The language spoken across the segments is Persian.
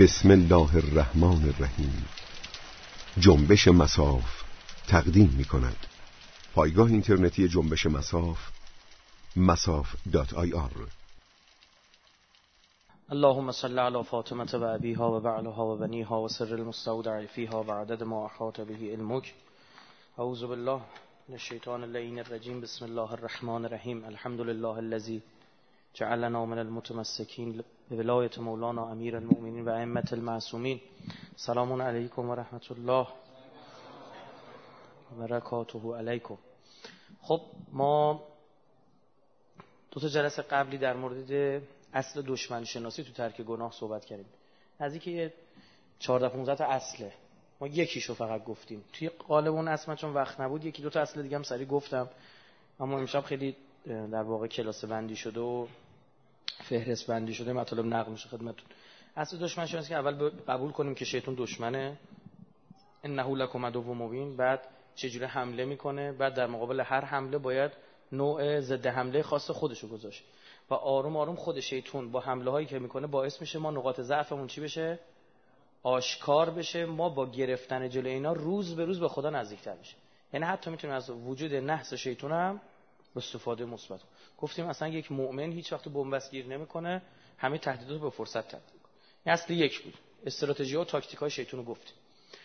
بسم الله الرحمن الرحیم. جنبش مصاف تقدیم می کند. پایگاه اینترنتی جنبش مصاف masaf.ir. اللهم صل علی فاطمه و ابیها و بعلها و بنیها و سر المستودع فیها و عدد ما احاط به علمک. اعوذ بالله من الشیطان اللعین الرجیم. بسم الله الرحمن الرحیم. الحمد لله الذی جعلنا من المتمسکین بولایت مولانا امیر المؤمنین و ائمة المعصومین. سلام علیکم و رحمت الله و برکاته علیکم. خب ما دو تا جلسه قبلی در مورد اصل دشمن شناسی تو ترک گناه صحبت کردیم. نزدیک 14-15 تا اصله. ما یکیشو فقط گفتیم. توی قالب اون اصلا چون وقت نبود یکی دو تا اصل دیگه هم سریع گفتم. اما امشب خیلی در واقع کلاس بندی شده و فهرست بندی شده، مطالب نقل میشه خدمتتون. اصل دشمن شناسی که اول قبول کنیم که شیطان دشمنه، انه لکم عدو مبین، بعد چجوری حمله میکنه، بعد در مقابل هر حمله باید نوع ضد حمله خاص خودشو گذاشت و آروم آروم خود شیطان با حمله هایی که میکنه باعث میشه ما نقاط ضعفمون چی بشه؟ آشکار بشه. ما با گرفتن جلوی اینا روز به روز به خدا نزدیکتر بشه. یعنی حتی میتونیم از وجود نحس شیطان هم استفاده مثبت. گفتیم اصلا یک مؤمن هیچ وقت بنبست گیر نمیکنه، همه تهدیدات به فرصت تبدیل کنه. این اصل یک بود. استراتژی و تاکتیک های شیطان رو گفتیم.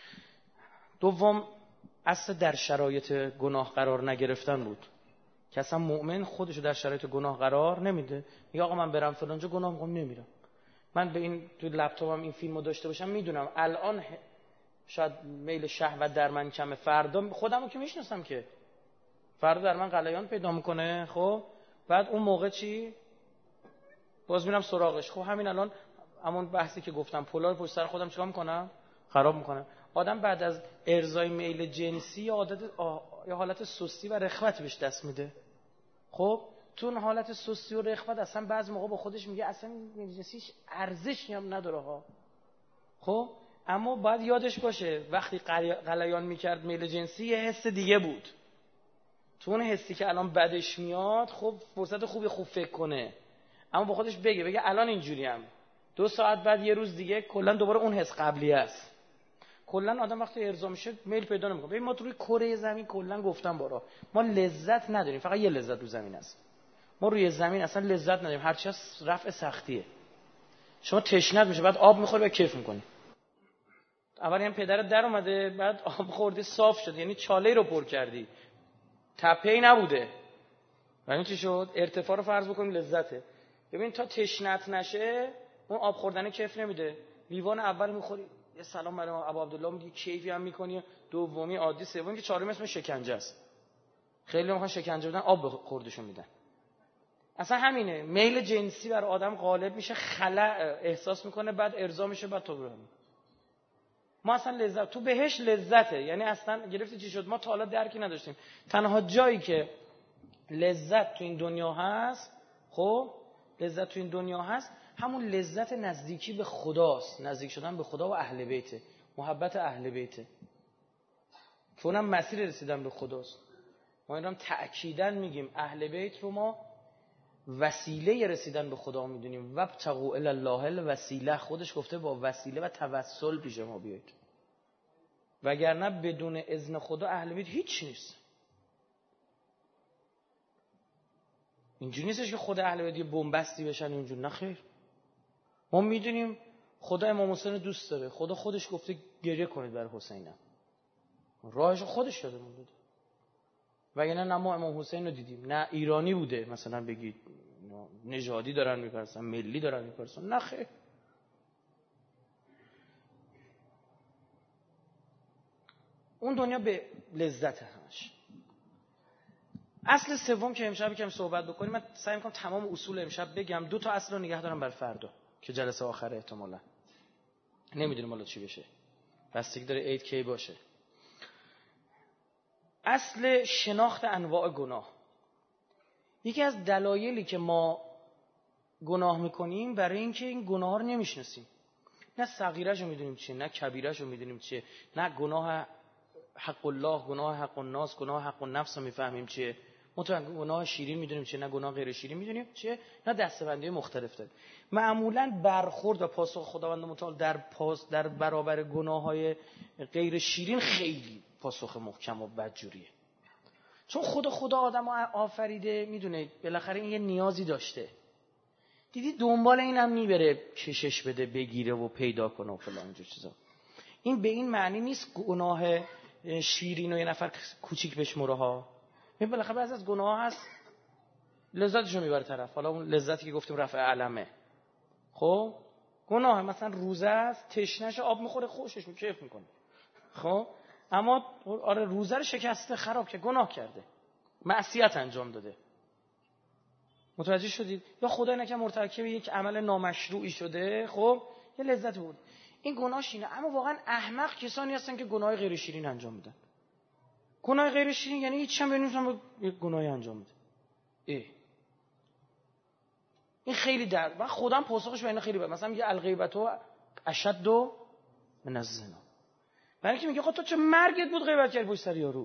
دوم اصل در شرایط گناه قرار نگرفتن بود که اصلا مؤمن خودشو در شرایط گناه قرار نمیده. میگه آقا من برم فلان جا گناه میکنم نمیرم. من به این تو لپتاپم این فیلمو داشته باشم میدونم الان شاید میل شهوت در من کمه، فردا خودمو که میشناسم که فردا در من غلیان پیدا میکنه. خب بعد اون موقع چی؟ باز میرم سراغش. خب همین الان همون بحثی که گفتم پولار پشت سر خودم چیکار میکنم؟ خراب میکنم. آدم بعد از ارضای میل جنسی یا حالت سستی و رخوت بهش دست میده. خب تو اون حالت سستی و رخوت اصلا بعضی موقع با خودش میگه اصلا میل جنسیش ارزشی هم نداره ها. خب اما باید یادش باشه وقتی غلیان میکرد میل جنسی یه حس دیگه بود. تو اون حسی که الان بدش میاد خب فرصت خوب فکر کنه، اما با خودش بگه الان اینجوریم، 2 ساعت بعد یه روز دیگه کلا دوباره اون حس قبلی است. کلا آدم وقتی ارضا میشه میل پیدا نمیکنه. ببین ما تو روی کره زمین کلا گفتم بارا ما لذت نداریم، فقط یه لذت رو زمین است. ما روی زمین اصلا لذت نداریم، هر چی رفع سختیه. شما تشنت میشه بعد آب میخوری و کیف میکنی. اولی هم پدرت در اومده بعد آب خوردی صاف شد، یعنی چاله رو پر کردی، تپه‌ای نبوده. یعنی چی شد؟ ارتفاع رو فرض بکنیم لذته. ببین تا تشنت نشه اون آب خوردن کیف نمیده. لیوان اول میخوری یه سلام برای ابو عبدالله میگی کیفی هم میکنی، دومی عادی، سومی که چهارمی اسمش شکنجه است. خیلی میخوان شکنجه بدن آب خوردشون میدن. اصلا همینه، میل جنسی بر آدم غالب میشه، خلأ احساس میکنه، بعد ارضا میشه، بعد تو برام. ما اصلا لذت تو بهش لذته، یعنی اصلا گرفتی چی شد؟ ما تا حالا درکی نداشتیم. تنها جایی که لذت تو این دنیا هست، خب لذت تو این دنیا هست همون لذت نزدیکی به خداست، نزدیک شدن به خدا و اهل بیته، محبت اهل بیته، که اونم مسیر رسیدن به خداست. ما اینم تأکیداً میگیم اهل بیت رو ما وسیله رسیدن به خدا میدونیم. وابتغوا الی الله الوسیله، خودش گفته با وسیله و توسل پیش ما بیاید، وگرنه بدون اذن خدا اهل بیت هیچ نیست. اینجوری نیستش که خدا اهل بیت یه بنبستی بشن اینجوری، نه خیر. ما میدونیم خدا امام حسین دوست داره، خدا خودش گفته گریه کنید برای حسینم، راهش خودش داده مونده. وگرنه نه ما امام حسین رو دیدیم، نه ایرانی بوده مثلا بگید نژادی دارن میپرسن، ملی دارن میپرسن، نه خیر. اون دنیا به لذت همش. اصل سوم که امشب یکم صحبت بکنیم، من سعی می‌کنم تمام اصول امشب بگم، 2 تا اصل رو نگه دارم برای فردا که جلسه آخره احتمالاً نمیدونیم حالا چی بشه، بستگی داره عید کی باشه. اصل شناخت انواع گناه. یکی از دلایلی که ما گناه میکنیم برای اینکه این گناه رو نمیشناسیم. نه صغیره‌شو میدونیم چیه، نه کبیره‌شو میدونیم چیه، نه گناه حق الله، گناه حق الناس، گناه حق النفس رو میفهمیم چیه. مطمئن گناه شیرین میدونیم چیه، نه گناه غیر شیرین میدونیم چیه، نه دسته‌بندی مختلف داره. معمولاً برخورد و پاسخ خداوند متعال در برابر گناه‌های غیر شیرین خیلی پاسخ محکم و بدجوریه. چون خدا آدمو آفریده، میدونه بالاخره این یه نیازی داشته. دیدی دنبال اینم میبره کشش بده، بگیره و پیدا کنه و فلان اینجور چیزا. این به این معنی نیست گناه شیرین و یه نفر کوچیک بشموره ها. این بالاخره بعضی از گناه هست لذتشو میبره طرف. حالا اون لذتی که گفتیم رفع علمه. خب گناه مثلا روزه است، تشنهش آب میخوره، خوشش میاد، کیف میکنه. خب اما آره روزه رو شکسته، خراب که گناه کرده، معصیت انجام داده. متوجه شدید؟ یا خدای نکنه مرتکب یک عمل نامشروعی شده، خب یه لذت بود. این گناهش اینه. اما واقعا احمق کسانی هستن که گناه غیر شیرین انجام میدن. گناه غیر شیرین یعنی هیچ هم نمیتونن یک گناهی انجام بده. این خیلی و خودم پاسخش به اینا خیلی مثلا میگه الغیبتو اشد من الزنا. برای اینکه میگه خب تو چه مرگت بود غیبت کردی پشت سر یارو.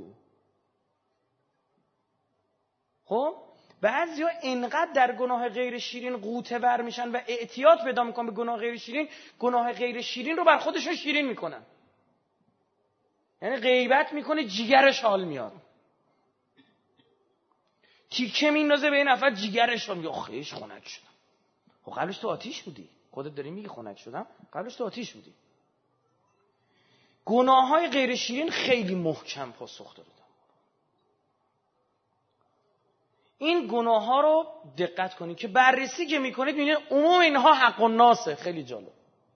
خب بعضیا اینقدر در گناه غیر شیرین غوطه ور میشن و اعتیاد پیدا میکنن به گناه غیر شیرین، گناه غیر شیرین رو بر خودشون شیرین میکنن. یعنی غیبت میکنه جیگرش حال میاد، تیکه میندازه به این نفر جیگرش حال میاد. خیش خنک شدم. خب قبلش تو آتیش بودی. خودت داری میگی خنک شدم، قبلش تو آتیش بودی. گناههای غیر شیرین خیلی محکم پاسخ داره. این گناه ها رو دقت کنید که بررسی که میکنید میبینید عموم اینها حق الناسه. خیلی جالب.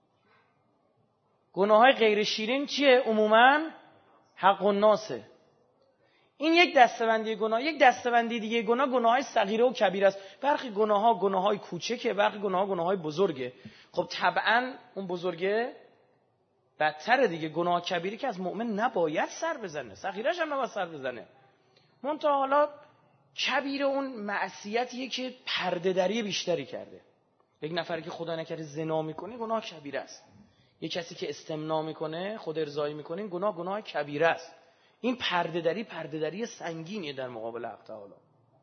گناه های غیر شیرین چیه؟ عموما حق الناسه. این یک دسته‌بندی گناه. یک دسته‌بندی دیگه گناه های صغیره و کبیره است. برخی گناه های کوچکه، برخی گناه های بزرگه. خب طبعا اون بزرگه بدتره دیگه. گناه کبیره که از مؤمن نباید سر بزنه، صغیره‌ش هم نباید سر بزنه. منتها حالا کبیر اون معصیتیه که پرده دری بیشتری کرده. یک نفری که خدا نکرده زنا میکنه گناه کبیره است. یک کسی که استمنا میکنه، خود ارضایی میکنه، این گناه کبیره است. این پرده دری سنگینیه در مقابل حق تعالی.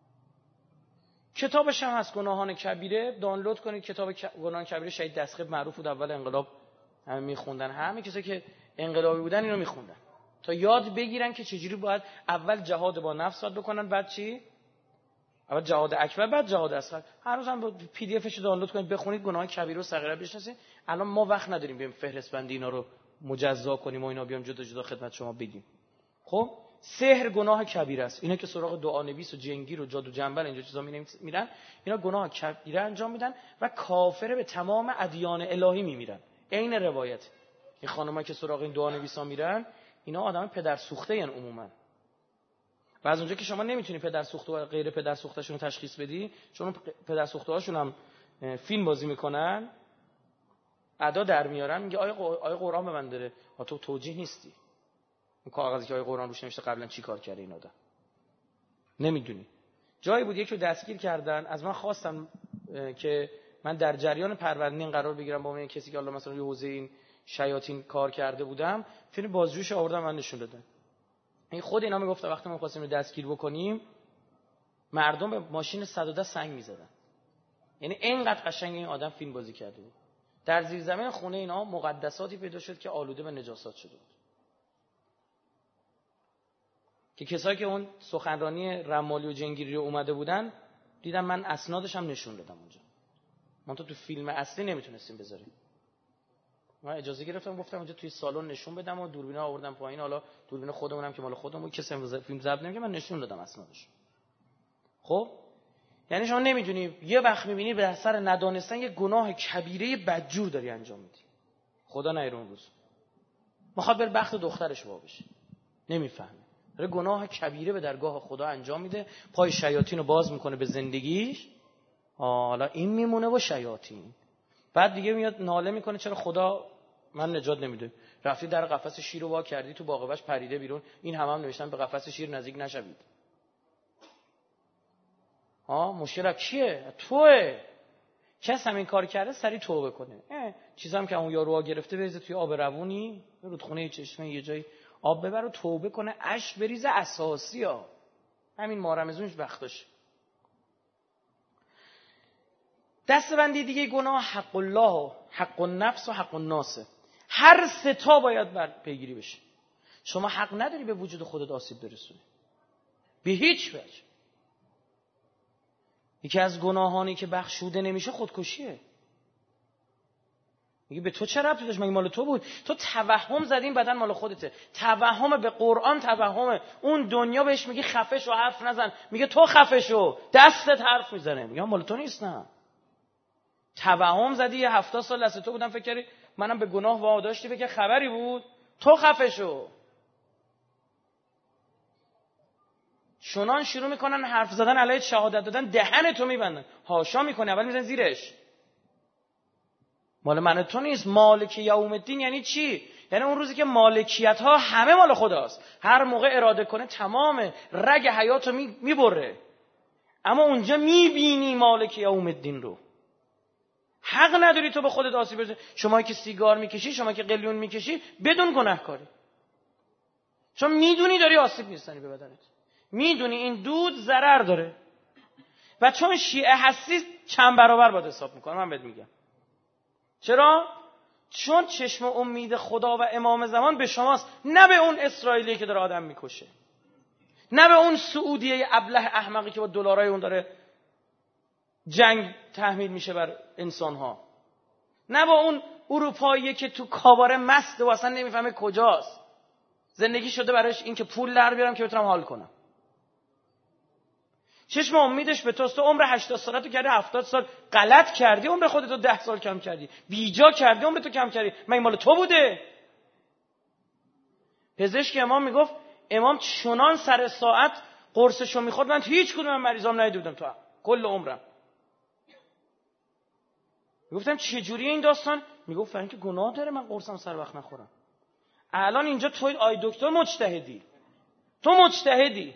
کتابش هم هست گناهان کبیره، دانلود کنید. کتاب گناهان کبیره شهید دستخیل معروف بود، اول انقلاب همه میخوندن. همه کسایی که انقلابی بودن اینو میخوندن تا یاد بگیرن که چجوری باید اول جهاد با نفس بکنن، بعد چی؟ اول جهاد اکبر، بعد جهاد اصغر. هر روز هم پی دی افش دانلود کنید بخونید، گناه کبیره و صغیره بشناسید. الان ما وقت نداریم بریم فهرست بندی اینا رو مجزا کنیم و اینا بیام جدا جدا خدمت شما بگیم. خب سحر گناه کبیره است. اینا که سراغ دعانویس و جنگیر و جادو جنبل اینجا چیزا میرن، اینا گناه کبیره انجام میدن و کافر به تمام ادیان الهی میمیرن. عین روایت. این خانم‌ها که سراغ این دعانویسا میرن، اینا آدم پدر سوخته ان عموما. و از اونجا که شما نمیتونی پدر سوخته و غیر پدر سوخته‌شون رو تشخیص بدی، چون پدر سوخته‌هاشون هم فیلم بازی میکنن، ادا در میارن، میگه آیه قرآن به من داره، تو توجیه نیستی. اون کاغذی که آیه قرآن روش نوشته قبلا چی کار کرده این آدم نمیدونی. جایی بود یکی رو دستگیر کردن، از من خواستن که من در جریان پروندین قرار بگیرم با من کسی که الله مثلا یه حوزه این شیاطین کار کرده بودم. فیلم بازجویش آوردم من نشون دادن. این خود اینا میگفته وقتی ما خواستیم دستگیر بکنیم مردم به ماشین 110 سنگ میزدن. یعنی اینقدر قشنگ این آدم فیلم بازی کرده بود. در زیر زمین خونه اینا مقدساتی پیدا شد که آلوده به نجاسات شده بود. که کسایی که اون سخنرانی رمالی و جنگیری رو اومده بودن دیدم، من اسنادش هم نشون دادم اونجا. ما تو فیلم اصلی نمیتونستیم بذاریم. من اجازه گرفتم گفتم اونجا توی سالن نشون بدم و دوربینا آوردم پایین. حالا دوربین خودمونم که مال خودمون کسی فیلم ضبط نمی‌کنه، من نشون دادم اسنادش. خب یعنی شما نمیدونی یه وقت می‌بینی به اثر ندانستن یه گناه کبیره بدجور داری انجام میدی. خدا نیر اون روز میخواد بر بخت دخترش وا بشه، نمیفهمه، داره گناه کبیره به درگاه خدا انجام میده، پای شیاطین رو باز میکنه به زندگیش. حالا این میمونه و شیاطین. بعد دیگه میاد ناله میکنه چرا خدا من نجات نمیده. رفتی در قفس شیر رو وا کردی، تو باغ وحش پریده بیرون. این هم نوشتن به قفس شیر نزدیک نشوید. مشکل کیه؟ توئه. کس همین کار کرده سری توبه کنه. چیزام که اون یارو گرفته بریزه توی آب روونی، رودخونه چشمه یه جایی آب ببر و توبه کنه، اشک بریزه. اساسی ها همین ماه رمضان وقتاش. دستبندی دیگه گناه حق الله و حق النفس و حق الناس. هر سه تا باید پیگیری بشه. شما حق نداری به وجود خودت آسیب برسونی، به هیچ وجه. یکی از گناهانی که بخشوده نمیشه خودکشیه. میگه به تو چه ربطی داشت؟ مگه مال تو بود؟ تو توهم زدی این بدن مال خودته. توهم به قرآن توهمه. اون دنیا بهش میگه خفه شو، حرف نزن، میگه تو خفه شو، دستت حرف میزنه، میگه مال تو نیست. نه، توهم زدی. 70 سال دست تو بودم، فکر کردی منم به گناه واداشتی، بگه خبری بود؟ تو خفه شو. چنان شروع میکنن حرف زدن علیه شهادت دادن، دهن تو میبندن، هاشا میکنه، اول میزن زیرش. مال من تو نیست. مالک یوم الدین یعنی چی؟ یعنی اون روزی که مالکیت ها همه مال خداست، هر موقع اراده کنه تمام رگ حیاتو میبره. اما اونجا میبینی مالک یوم الدین رو. حق نداری تو به خودت آسیب برسونی. شما که سیگار میکشی، شما که قلیون میکشی، بدون گناهکاری، چون میدونی داری آسیب میزنی به بدنت، میدونی این دود ضرر داره. و چون شیعه هستی چند برابر باید حساب میکنه. من بهت میگم چرا؟ چون چشم امید خدا و امام زمان به شماست، نه به اون اسرائیلی که داره آدم میکشه، نه به اون سعودیه ابله احمقی که با دلارای اون داره جنگ تحمیل میشه بر انسانها، نه با اون اروپاییه که تو کاباره مسته و اصلا نمیفهمه کجاست، زندگی شده براش این که پول در بیارم که بتونم حال کنم. چشم امیدش به توست. تو عمر 80 سالتو کردی 70 سال، غلط کردی، عمر خودتو 10 سال کم کردی، بیجا کردی، عمرتو کم کردی. من مال تو بوده؟ پزشک امام میگفت، امام چنان سر ساعت قرصشو میخورد من هیچ کدوم مریضام ندیدم تو کل عمرم. میگفتم چه جوریه این داستان؟ میگفت فرنگ که گناه داره من قرصم سر وقت نخورم. الان اینجا توی آی دکتر مجتهدی، تو مجتهدی،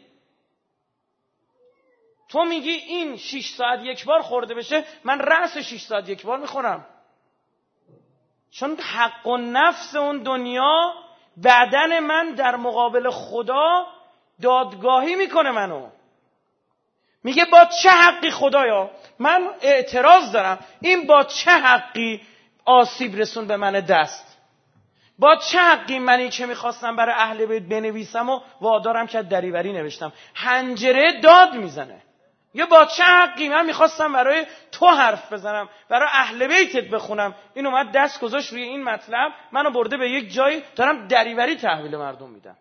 تو میگی این 6 ساعت یک بار خورده بشه، من رأس 6 ساعت یک بار میخورم. چون حق و نفس اون دنیا، بدن من در مقابل خدا دادگاهی میکنه منو. میگه با چه حقی خدایا من اعتراض دارم، این با چه حقی آسیب رسون به من دست؟ با چه حقی منی که میخواستم برای اهل بیت بنویسم و وادارم که دریوری نوشتم؟ حنجره داد میزنه. یا با چه حقی من میخواستم برای تو حرف بزنم، برای اهل بیتت بخونم، این اومد دست گذاشت روی این مطلب، منو برده به یک جایی دارم دریوری تحویل مردم میدم.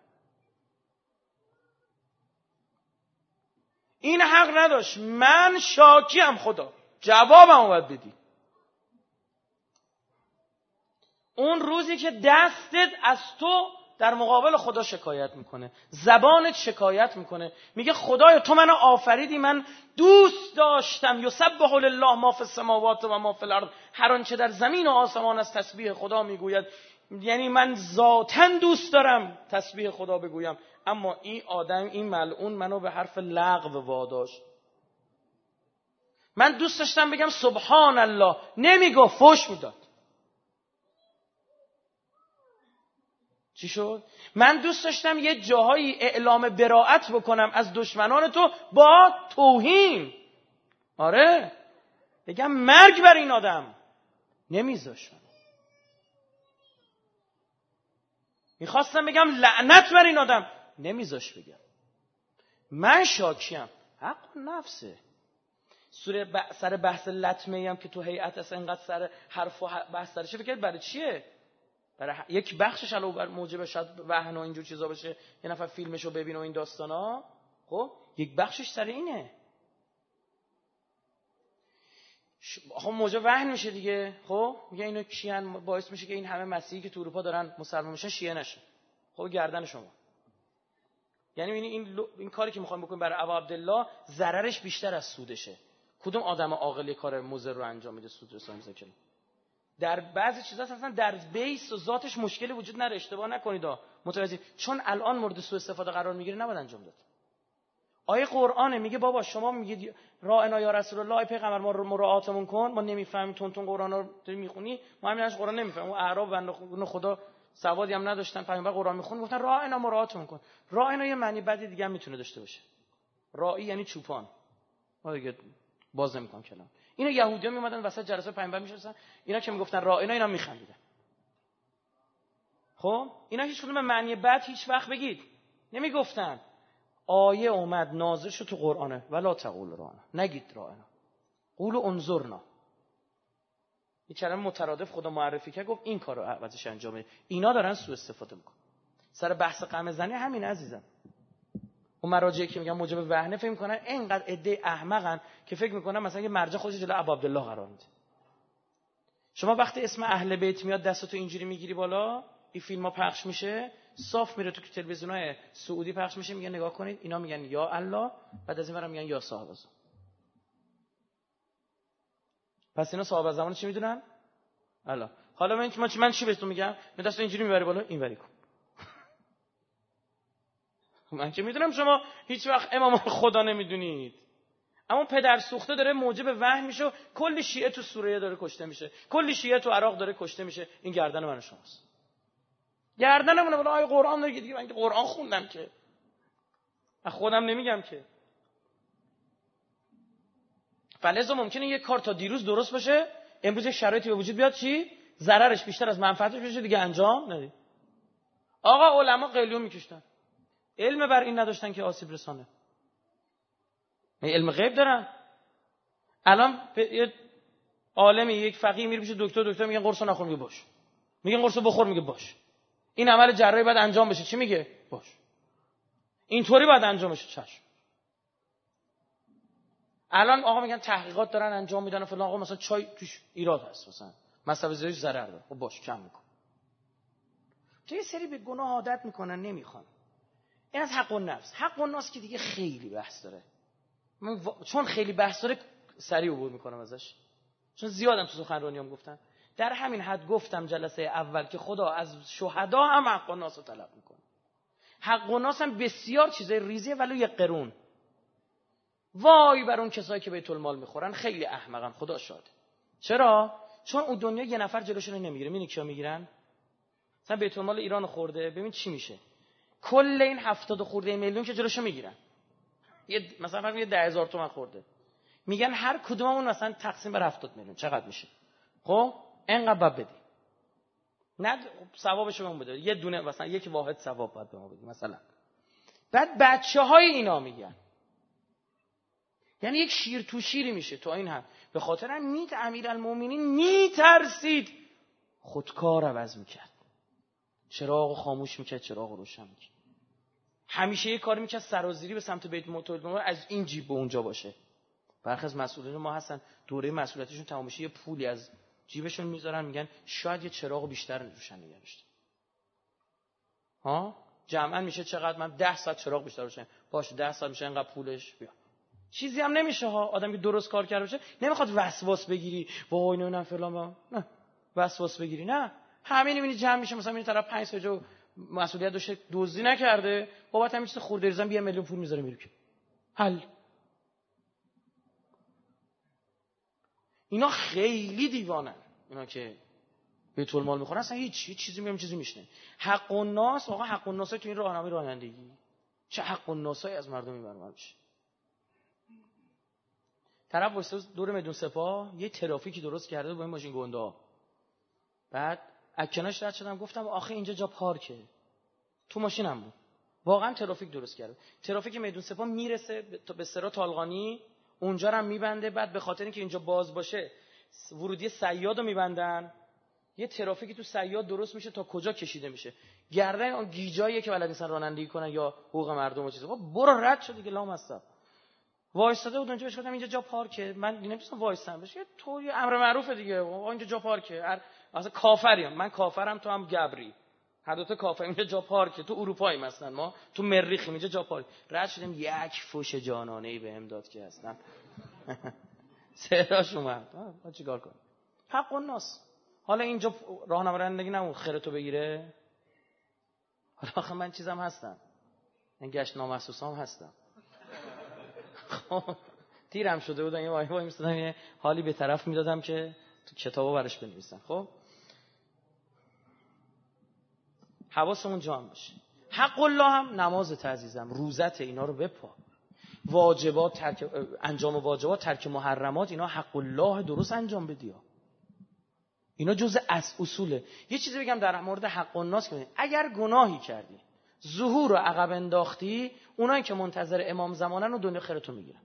این حق نداشت. من شاکیم خدا، جوابم باید بدی. اون روزی که دستت از تو در مقابل خدا شکایت میکنه، زبانت شکایت میکنه، میگه خدایا تو منو آفریدی، من دوست داشتم، یسبح لله ما فی السماوات و ما فی الارض، هر آنچه در زمین و آسمان از تسبیح خدا میگوید، یعنی من ذاتاً دوست دارم تسبیح خدا بگویم، اما این آدم، این ملعون منو به حرف لغو واداشت. من دوست داشتم بگم سبحان الله، نمیگفت، فحش میداد. چی شد؟ من دوست داشتم یه جاهایی اعلام براءت بکنم از دشمنان تو با توهین، آره، بگم مرگ بر این آدم، نمیذاشتم. میخواستم بگم لعنت بر این آدم، نمیذاش بگم. من شاکیم. حق نفسه. سوره سر بحث لطمه هم که تو هیئت است انقدر سر حرف و بحث سرشه، فکر برای چیه؟ برای یک بخشش علاوه بر موجب شاید وهن و اینجور چیزا بشه، یه نفر فیلمشو ببینه و این داستانا، خب یک بخشش سر اینه. خب موجب وهن میشه دیگه. خب میگه اینو کیان باعث میشه که این همه مسیحی که تو اروپا دارن مسلمان میشن شیعه نشن. خب گردن شما. یعنی این کاری که میخوایم بکنیم برای ابا عبدالله ضررش بیشتر از سودشه. کدوم آدم عاقلی کار مضر رو انجام میده سود رسانی ذکر؟ در بعضی چیزا اصلا در بیس و ذاتش مشکلی وجود نداره. اشتباه نکنید متوجه، چون الان مورد سوء استفاده قرار میگیره نباید انجام داد. آیه قرآنه میگه بابا شما میگید راعنا یا رسول الله، ای پیغمبر ما رو مراعاتمون کن، ما نمیفهمیم، تون قرآن رو میخونی، ما همین از قرآن نمیفهمیم. اون اعراب بنده خدا سوادی هم نداشتن، پیغمبر قرآن میخون، گفتن راعنا مراعاتمون کن. راعنا یه معنی بدی دیگه هم میتونه داشته باشه. راعی یعنی چوپان. ما دیگه باز نمی‌کنم کلام. اینا یهودی‌ها میومدن وسط جلسه پیامبر میشستن، اینا که میگفتن راعینا، اینا میخندیدن. خب اینا هیچ کدوم معنی بد هیچ وقت بگید نمیگفتن. آیه اومد نازل شد تو قرآنه، ولا تقول راعنا، نگید راعنا، قولوا انظرنا. این کلمه مترادف خدا معرفی کرد، گفت این کارو عوضش انجام بده. اینا دارن سوء استفاده میکنن. سر بحث قمه زنی همین عزیزم. اون مراجعی که میگن موجب وهنه فکر میکنن اینقدر عده احمقن که فکر میکنن مثلا یه مرجع خودش جلوی ابو عبدالله قرار میده. شما وقتی اسم اهل بیت میاد دستتو اینجوری میگیری بالا، این فیلم‌ها پخش میشه، صاف میره تو تلویزیون‌های سعودی پخش میشه، میگن نگاه کنید اینا میگن یا الله، بعد از این ورا میگن یا صاحب زمان. پس اینا صاحب زمان چی میدونن؟ الله. حالا من چی بهتون میگم؟ من دستو اینجوری میبری بالا، اینوری کن. من که میدونم شما هیچ وقت امام خدا نمیدونید. اما پدر سوخته داره موجب وهم میشه و کلی شیعه تو سوریه داره کشته میشه، کلی شیعه تو عراق داره کشته میشه. این گردن من و شماست. گردنمونه بالا. آیه قرآن داره دیگه. من که قرآن خوندم که، من خودم نمیگم که. فلذا ممکنه یه کار تا دیروز درست باشه، امروز شرایطی به وجود بیاد چی؟ ضررش بیشتر از منفعتش بشه، دیگه انجام ندید. آقا علما قلیون میکشتن، علم بر این نداشتن که آسیب رسانه. علم غیب دارن. الان یه عالمی، یک فقیه میره پیش دکتر میگن قرص نخور، میگه باش. میگن قرص بخور، میگه باش. این عمل جراحی باید انجام بشه، چی میگه؟ باش. اینطوری باید انجام بشه، چشم. الان آقا میگن تحقیقات دارن انجام میدن و فلان. آقا مثلا چای توش ایراد هست، مثلا مصرف زیادش ضرر داره، خب باش کم میکن. تو یه سری به گناه عادت میکنن، نمیخوان. این از حق النفس. حق الناس که دیگه خیلی بحث داره. من چون خیلی بحث داره سریع عبور میکنم ازش، چون زیادم تو سخنرانیام گفتم. در همین حد گفتم جلسه اول که خدا از شهدا هم حق الناس رو طلب میکنه. حق الناس هم بسیار چیزای ریزیه، ولو یک قرون. وای بر اون کسایی که بیت المال میخورن، خیلی احمقن، خدا شاهد. چرا؟ چون اون دنیا یه نفر جلوشون نمیگیره. میدونی کیا میگیرن؟ مثلا بیت المال ایران خورده، ببین چی میشه. کل این 70 خورده میلیون که جلوشو میگیرن. مثلا فقط 10,000 تومان خورده، میگن هر کدوممون مثلا تقسیم بر 70 میلیون چقدر میشه؟ خب اینقدر باید بدی. نه ثوابش بهمون بده. یه دونه مثلا یک واحد ثواب باید به ما بدی مثلا. بعد بچه‌های اینا میگن، یعنی یک شیر تو شیری میشه. تو این هم به خاطر هم امیرالمومنین میترسید، خودکار عوض میکرد، چراغو خاموش میکرد، چراغو روشن میکرد. همیشه یه کاری میکرد سرازیری به سمت بیت المال از این جیب به اونجا باشه. برخی از مسئولین ما هستن دوره مسئولیتشون تمام بشه یه پولی از جیبشون میذارن، میگن شاید یه چراغ بیشتر روشن نگه داشته. ها جمعا میشه چقدر؟ من 10 ساعت چراغ بیشتر روشن. باشه 10 ساعت میشه اینقدر پولش. بیا چیزی هم نمیشه ها. آدمی که درست کار کرده باشه نمیخواد وسواس بگیری وای نه فلان، نه وسواس بگیری، نه همین میبینی جمع میشه. مثلا این طرف 5 سال مسئولیت داشته دزدی نکرده، بابت همین چیز خورده ریزن 2 میلیون پول میذاره میره که حل. اینا خیلی دیوانن، اینا که بیت المال میخورن اصلا هیچ چیزی میگم چیزی میشنه. حق الناس، آقا حق الناس تو این راهنمای رانندگی چه حق الناسایی از مردم میبرن میشه. طرف واسه دور میدون سپاه یه ترافیکی درست کرده با این ماشین گندا. بعد اکناش رد شدم گفتم آخه اینجا جا پارکه. تو ماشینم بود. واقعا ترافیک درست کرده. ترافیک میدون سپاه میرسه به سرا طالقانی، اونجا رو هم میبنده. بعد به خاطر اینکه اینجا باز باشه ورودی صیادو میبندن. یه ترافیکی تو صیاد درست میشه تا کجا کشیده میشه. گردن اون گیجاییه که بلد نیستن رانندگی کنن یا حقوق مردم و چیزا. برو رد شد دیگه لامصب. وایستاده بود اونجا، بهش گفتم اینجا جا پارکه. من نمی‌تونم وایستم. بشه تو یه امر معروفه دیگه. اینجا جا پارکه. اصلا کافریم. من کافرم، تو هم گبری. هر دو تا کافر. اینجا جا پارکه. تو اروپایی مثلا، ما تو مریخیم، اینجا جا پارک. رد شدم یک فوش جانانه‌ای بهم داد که اصلا صداش اومد. ما چیکار کنیم؟ حق الناس. حالا اینجا راهنما رانندگی نمون خیرتو بگیره. حالا آخه من چیزام هستم. من گشت نامحسوسام هستم. تیرم شده بودن، یه وای میستادم یه حالی به طرف میدادم که تو کتابو برش بنویسن. خب حواسمون جمع باشه. حق الله هم نماز عزیزم، روزت، اینا رو بپا. واجبات، انجام واجبات، ترک محرمات، اینا حق الله درست انجام بدی. اینا جزء از اصوله. یه چیزی بگم در مورد حق الناس که اگر گناهی کردی، ظهور رو عقب انداختی، اونایی که منتظر امام زمانن و دنیا خیرتو میگیرن.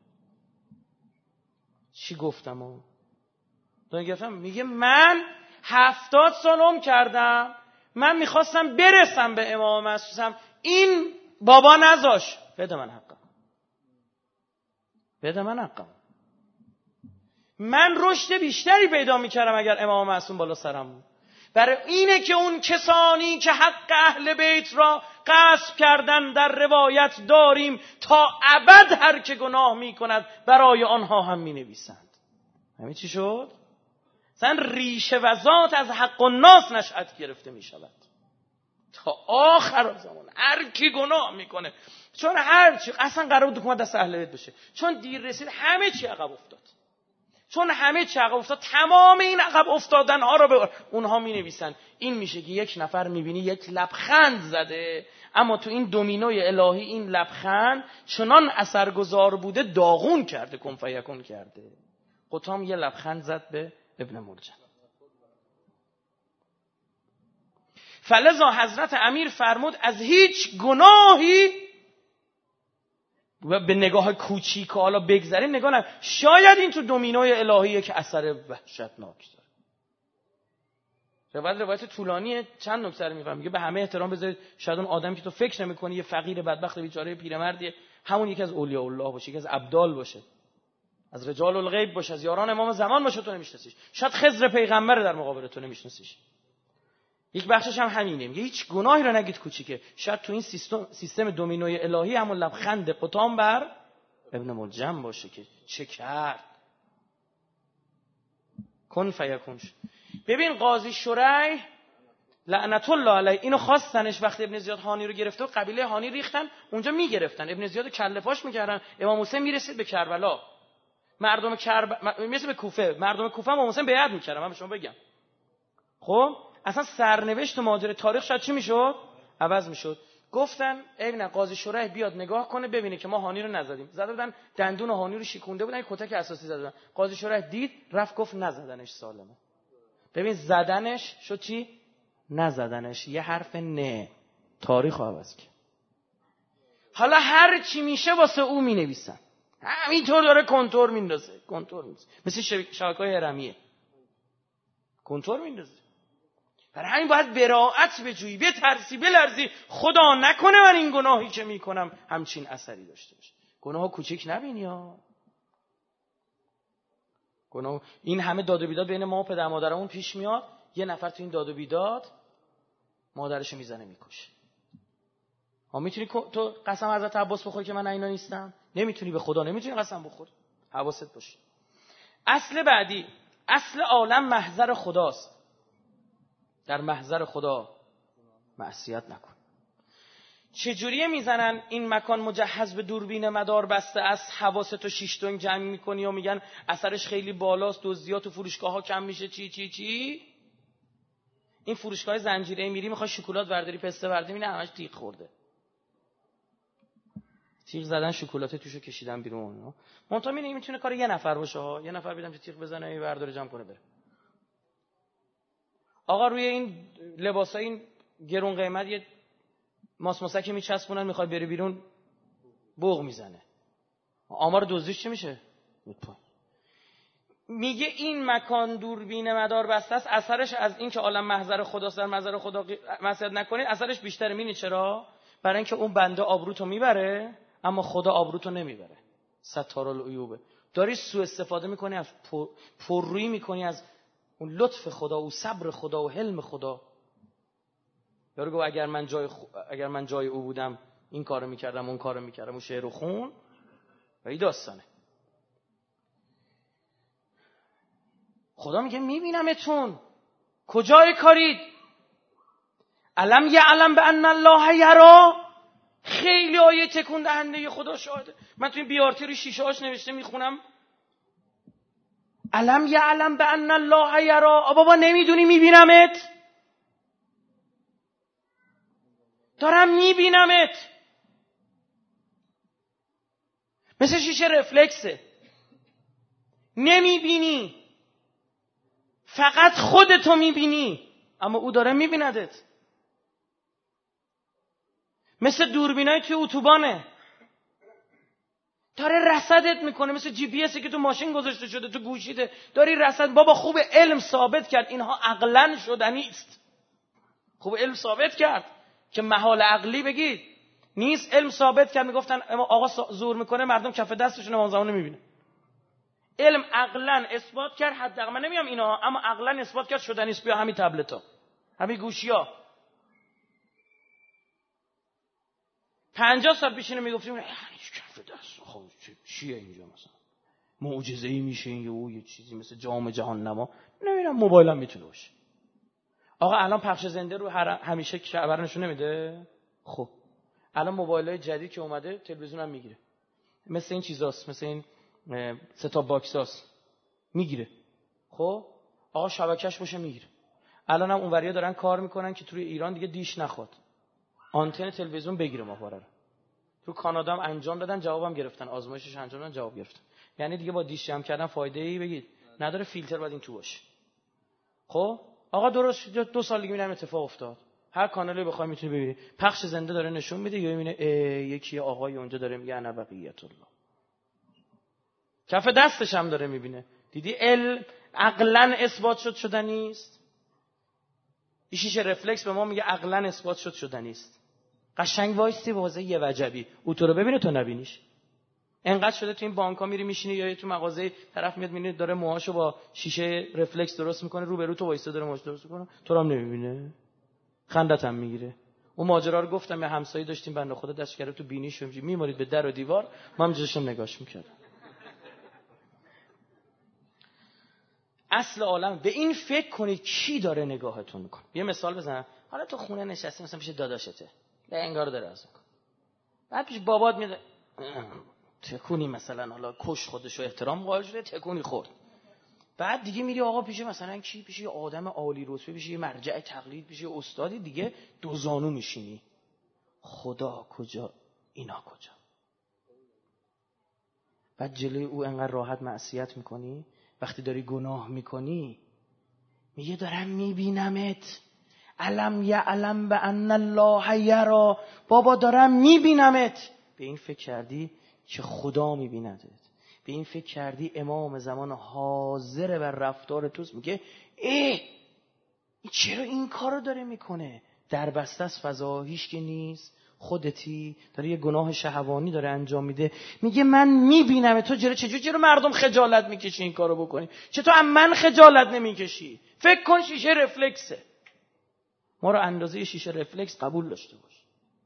چی گفتم؟ دنیا گفتم میگه من 70 سال عمر کردم، من میخواستم برسم به امام معصوم، این بابا نذاش، بده من حقم، بده من حقم. من رشد بیشتری پیدا میکردم اگر امام معصوم بالا سرم بود. برای اینه که اون کسانی که حق اهل بیت را غصب کردن در روایت داریم تا ابد هر که گناه میکند برای آنها هم مینویسند. همین چی شد؟ اصلا ریشه و ذات از حق الناس نشأت گرفته میشود تا آخر زمان. هر کی گناه میکنه، چون هر چی اصلا قرار بود حکومت دست اهل بیت بشه، چون دیر رسید همه چی عقب افتاد. چون همه چی عقب افتاد، تمام این عقب افتادن ها رو به اونها می نویسن. این میشه که یک نفر میبینی یک لبخند زده، اما تو این دومینوی الهی این لبخند چنان اثرگذار بوده داغون کرده، کن فیکون کرده. قطام یه لبخند زد به ابن ملجم. فلذا حضرت امیر فرمود از هیچ گناهی و به نگاه کوچیک حالا بگذاریم نگاه نکنیم، شاید این تو دومینوی الهیه که اثر وحشتناک داره. روایت طولانیه، چند نکته رو میگم. میگه به همه احترام بذارید، شاید اون آدمی که تو فکر نمی‌کنی یه فقیر بدبخت بیچاره پیرمردیه، همون یکی از اولیاء الله باشه، یکی از ابدال باشه، از رجال الغیب باشه، از یاران امام زمان باشه، تو نمیشناسیش. شاید خضر پیغمبر در مقابل تو نمیشناسیش. یک بخشش هم همینه، میگه هیچ گناهی رو نگید کوچیکه. شاید تو این سیستم دومینوی الهی همون لبخند قطام بر ابن ملجم باشه که چه کرد. کن فیکون. ببین قاضی شریح لعنت الله علیه اینو خواستنش وقتی ابن زیاد هانی رو گرفته و قبیله هانی ریختن اونجا میگرفتن، ابن زیاد کله پاش میکردن. امام حسین میرسید به کربلا، مردم میرسید به کوفه، مردم کوفه امام حسین بیعت میکردن. من به شما بگم خب اصلا سرنوشت ماجرای تاریخ شاید چی میشد؟ عوض میشد. گفتن ابن قاضی شریح بیاد نگاه کنه ببینه که ما هانی رو نزدیم. زدن دندون هانی رو شیکونده بودن، کتک اساسی زدن. قاضی شریح دید رفت گفت نزدنش سالمه. ببین زدنش شد چی؟ نزدنش. یه حرف نه تاریخ عوض کرد. حالا هر چی میشه واسه او مینویسن، همینطور داره کنتور میندازه، مثل شبکه‌های هرمیه کنتور میندازه. برای همین باید براءت بجویی، بترسی، بلرزی، خدا نکنه من این گناهی که میکنم همچین اثری داشته باشه. گناه کوچیک نبینی ها. گناه این همه داد و بیداد بین ما و پدر مادرمون پیش میاد، یه نفر تو این داد و بیداد مادرشو میزنه میکشه. ها میتونی تو قسم حضرت عباس بخوری که من اینا نیستم؟ نمیتونی، به خدا نمیتونی قسم بخوری. حواست باشه. اصل بعدی، اصل عالم محضر خداست. در محضر خدا معصیت نکن. چجوریه میزنن این مکان مجهز به دوربین مدار بسته است، حواستو 6 تون جمع میکنی و میگن اثرش خیلی بالاست، دزدیات و فروشگاه ها کم میشه، چی این فروشگاه زنجیره میری میخوای شکلات برداری، پسته برداری، میبینی همش تیغ خورده، تیغ زدن شکلات توشو کشیدن بیرون. منتها میتونه کار یه نفر باشه ها، یه نفر بیدم که تیغ بزنه این برداره جمع کنه بره. آقا روی این لباسای این گرون قیمت یه ماسماسکی میچسبونن، میخوای بری بیرون بوق میزنه. آمار دزدیش چی میشه؟ میگه این مکان دوربین مدار بسته است، اثرش از این که عالم محضر خداست، در محضر خدا معصیت نکنید اثرش بیشتره. میبینی چرا؟ برای اینکه اون بنده آبروتو میبره اما خدا آبروتو نمیبره. ستارالعیوبه. داری سوء استفاده میکنی، از پررویی میکنی از اون لطف خدا و صبر خدا و حلم خدا. یارو گفت اگر من جای او بودم این کارو میکردم اون کارو میکردم، اون شعر و خون و این داستانه. خدا میگه میبینمتون، کجای کارید؟ علم یعلم بان الله یرا. خیلی آیه تکون دهنده خدا شاهده. من تو این بیارتی روی شیشه هاش نوشته میخونم علم یعلم بان الله یرا. بابا نمیدونی میبینمت؟ دارم میبینمت. مثل شیشه رفلکسه، نمیبینی، فقط خودتو میبینی اما او داره میبیندت. مثل دوربینای توی اتوبانه، داره رصدت میکنه، مثل جی پی اسی که تو ماشین گذاشته شده تو گوشیته، داری رصد. بابا خوب علم ثابت کرد اینها عقلاً شدنی است. خوب علم ثابت کرد که محال عقلی بگید نیست. علم ثابت کرد، میگفتن آقا زور میکنه مردم کف دستشون امام زمان نمیبینه. علم عقلاً اثبات کرد، حداقل من نمیگم اینا، اما عقلاً اثبات کرد شدنی است. بیا همین تبلت‌ها، همین گوشی‌ها. 50 سال پیش اینو میگفتیم کف دست، خب چیه اینجا مثلا معجزه‌ای میشه این یه چیزی مثل جام جهان نما. نمیدونم موبایلم میتونه باشه. آقا الان پخش زنده رو همیشه خبر نشون نمیده. خب الان موبایل‌های جدید که اومده تلویزیون هم میگیره، مثل این چیزاست، مثل این ستاپ باکساست، میگیره. خب آقا شبکه‌اش باشه میگیره. الان هم اونوریا دارن کار میکنن که توی ایران دیگه دیش نخواد، آنتن تلویزیون بگیره ماهواره رو. تو کانادا هم انجام دادن، جوابم گرفتن، آزمایشش انجام دادن، جواب گرفتن. یعنی دیگه با دیش جمع کردن فایده ای بگید نداره، فیلتر باید این تو باشه. خب آقا درست 2 سال دیگه میرم اتفاق افتاد، هر کانالی بخوای میتونی ببینی، پخش زنده داره نشون میده، یا میبینه یکی آقای اونجا داره میگه انا بقیت الله، کف دستش هم داره میبینه. دیدی علم عقلاً اثبات شدنی است. این شیشه رفلکس به ما میگه عقلاً اثبات شدنی است. قشنگ وایستی واسه یه وجبی او تو رو ببینه تو نبینیش. انقدر شده تو این بانک‌ها میری میشینی یا تو مغازه طرف میاد میبینی داره موهاشو با شیشه رفلکس درست میکنه، رو تو وایسته داره موهاش درست میکنه، تو رو هم نمیبینه، خندت هم میگیره. اون ماجرا رو گفتم، یه همسایه داشتیم بنده خدا دستش کرده تو بینیش میمارید به در و دیوار، ما هم داشتیم نگاش میکردیم. اصل عالم به این فکر کنید کی داره نگاهتون میکنه. یه مثال بزنم، حالا تو خونه نشستی مثلا پیش داداشته، به انگار داره از میکنه، بعد پیش بابات میاد تکونی مثلا، حالا کش خودشو احترام قائل شده تکونی خورد، بعد دیگه میری آقا پیش مثلا کی، پیش یه آدم عالی رتبه، پیش یه مرجع تقلید، پیش یه استادی، دیگه دو زانو میشینی، خدا کجا اینا کجا. بعد جلوی او انقدر راحت معصیت میکنی، وقتی داری گناه میکنی میگه دارم میبینمت، علم یعلم بان الله یرا، بابا دارم میبینمت. به این فکر کردی که خدا میبیندت، به این فکر کردی امام زمان حاضر بر رفتار توست، میگه این چرا این کارو داره میکنه، در بسته از فضا، هیچ کی نیست، خودتی، داره یه گناه شهوانی داره انجام میده، میگه من میبینم تو. چرا مردم خجالت میکشی این کارو بکنی؟ چطور من خجالت نمیکشی؟ فکر کن شیشه رفلکسه، ما رو اندازه شیشه رفلکس قبول داشته باش.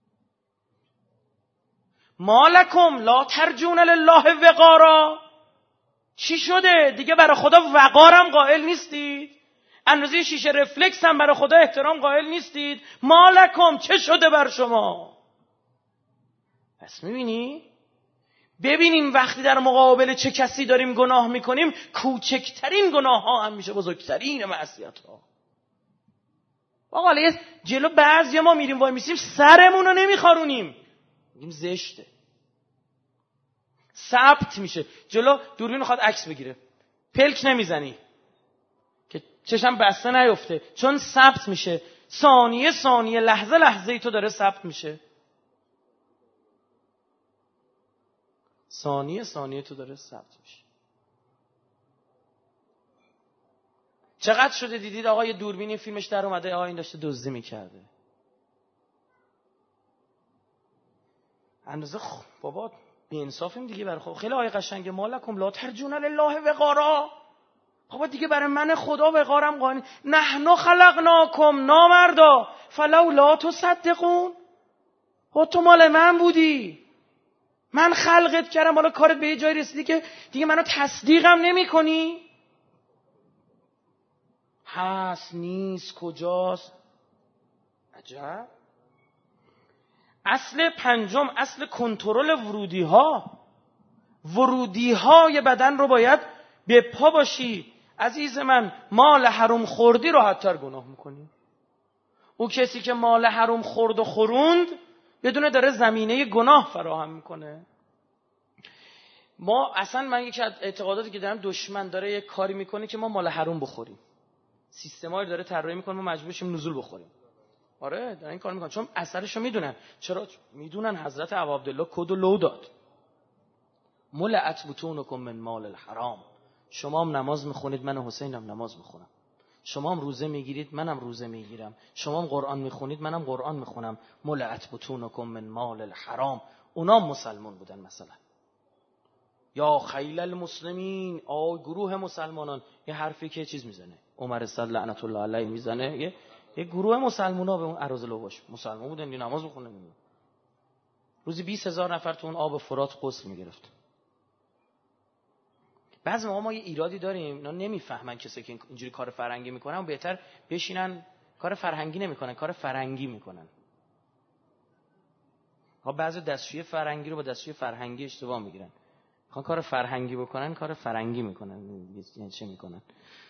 مالکم لا ترجون لله وقارا، چی شده دیگه برای خدا وقارم قائل نیستید؟ اندازه شیشه رفلکس هم برای خدا احترام قائل نیستید؟ مالکم چه شده بر شما؟ پس میبینی؟ ببینیم وقتی در مقابل چه کسی داریم گناه میکنیم، کوچکترین گناه ها هم میشه بزرگترین معصیت ها. آقا جلو بعضی ما میریم وای میسیم سرمون رو نمیخارونیم، میگیم زشته، ثبت میشه. جلو دوربین خواهد عکس بگیره، پلک نمیزنی که چشم بسته نیفته، چون ثبت میشه، ثانیه لحظه تو داره ثبت میشه، ثانیه تو داره ثبت میشه. چقدر شده دیدید آقا یه دوربینی فیلمش در اومده، آقا این داشته دزدی میکرده، اندازه بابا بی انصافیم دیگه. برای خب خیلی آیه قشنگه، مالکم لا ترجون لله وقارا، بابا دیگه برای من خدا وقارم قائل، نحن خلقناکم نامردا فلولا تصدقون، تو مال من بودی، من خلقت کردم، حالا کارت به یه جای رسیدی که دیگه منو تصدیقم نمی کنی؟ هست نیست کجاست؟ عجب. اصل پنجم، اصل کنترل ورودی های بدن رو باید به پا باشی. عزیز من مال حرام خوردی راحت تر گناه میکنی. او کسی که مال حرام خورد و خوروند بدونه داره زمینه گناه فراهم میکنه. ما اصلا من یکی از اعتقاداتی که دارم دشمن داره یک کاری میکنه که ما مال حرام بخوریم. سیستمایی داره طراحی میکنه ما مجبور شیم نزول بخوریم. آره دارن این کار میکنن چون اثرشو میدونن. چرا میدونن حضرت ابو عبدالله کد و لو داد. ملأت بطونکم من مال الحرام. شما هم نماز میخونید، من و حسینم نماز میخونم. شما هم روزه میگیرید، منم روزه میگیرم. شما هم قرآن میخونید، منم قرآن میخونم. ملأت بطونکم من مال الحرام. اونا مسلمان بودن مثلا. یا خیل المسلمین، گروه مسلمانان. یه حرفی که چیز میزنه عمر صد لعنت الله علیه میزنه، یه گروه مسلمونا به اون اراذل باش مسلمان بودن، نماز میخونن. روزی 20,000 نفر تو اون آب فرات غسل میگرفت. بعضی ما یه ایرادی داریم، اینا نمیفهمن کسی که اینجوری کار فرهنگی میکنن بهتر بشینن کار فرهنگی نمیکنن، کار فرنگی میکنن. ها بعضی دستشویی فرهنگی رو با دستشویی فرهنگی اشتباه میگیرن. میخوان کار فرهنگی بکنن، کار فرنگی میکنن. یعنی چه میکنن؟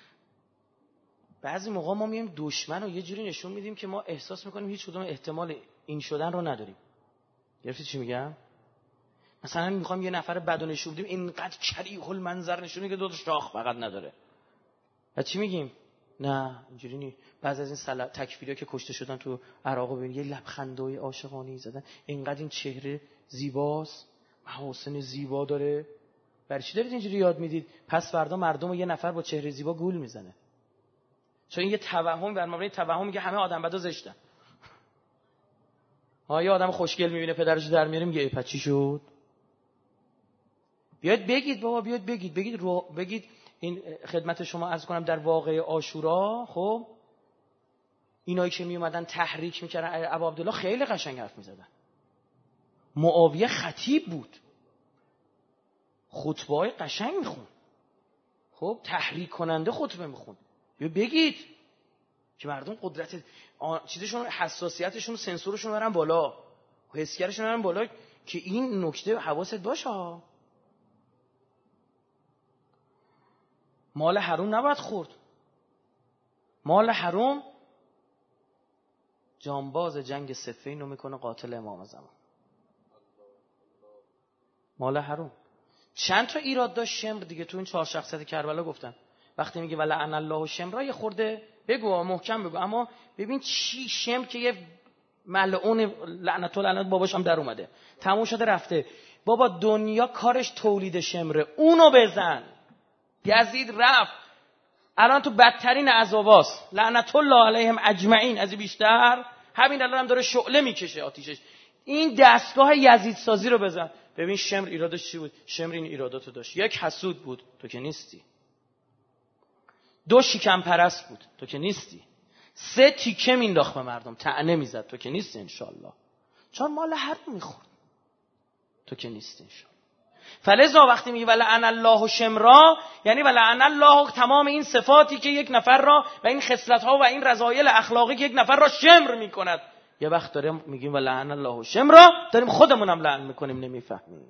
بعضی موقع ما میایم دشمن رو یه جوری نشون میدیم که ما احساس میکنیم هیچ کدوم احتمال این شدن رو نداریم. گرفتید چی میگم؟ مثلا میخوام یه نفر بدو نشون بدیم، اینقدر کریه المنظر نشون میده که دو تا شاخ فقط نداره. بعد چی میگیم؟ نه اینجوری نیست. بعضی از این تکفیریا که کشته شدن تو عراق ببین یه لبخندای عاشقانه زدن، اینقدر این چهره زیباست، محاسن زیبا داره. برای چی دارید اینجوری یاد میدید؟ پس فردا مردم رو یه نفر با چهره زیبا گول میزنه. چون این یه توهم، بر مبنای توهم میگه همه آدم بدا زشتن. یه آدم خوشگل میبینه پدرش در میاره میگه پس چی شد؟ بیاید بگید بابا، بیاید بگید این خدمت شما عرض کنم در واقعه عاشورا. خب اینایی که می اومدن تحریک میکردن ابو عبدالله خیلی قشنگ حرف میزدن. معاویه خطیب بود، خطبه‌های قشنگ میخون. خب تحریک کننده خطبه میخون. بگید که مردم قدرت چیزشون، حساسیتشون، سنسورشون برن بالا، حسگرشون برن بالا، که این نکته حواست باشه. مال حرام نباید خورد. مال حرام جانباز جنگ صفین رو میکنه قاتل امام زمان. مال حرام چند تا ایراد داشت شمر دیگه تو این 4 شخصیت کربلا گفتن. وقتی میگه ولعن الله شمر یه خورده بگو، محکم بگو، اما ببین چی شمر که یه ملعون لعنت الله باباش هم در اومده، تموم شده رفته. بابا دنیا کارش تولید شمره، اونو بزن. یزید رفت الان تو بدترین عذاباست، لعنت الله علیهم اجمعین. از بیشتر همین الان هم داره شعله میکشه آتیشش. این دستگاه یزید سازی رو بزن. ببین شمر ایرادش چی بود؟ شمر این ایراداتو داشت. 1 حسود بود، تو که نیستی. 2 شکم پرست بود، تو که نیستی. 3 تیکه مینداخت به مردم، طعنه میزد، تو که نیستی انشالله. چون مال حرام میخورد، تو که نیستی انشالله. فلذا وقتی میگه ولعن الله شمرا، یعنی ولعن الله تمام این صفاتی که یک نفر را و این خصلت‌ها و این رذایل اخلاقی که یک نفر را شمر میکند. یه وقت داریم میگیم ولعن الله شمرا، داریم خودمونم لعن میکنیم، نمیفهمیم.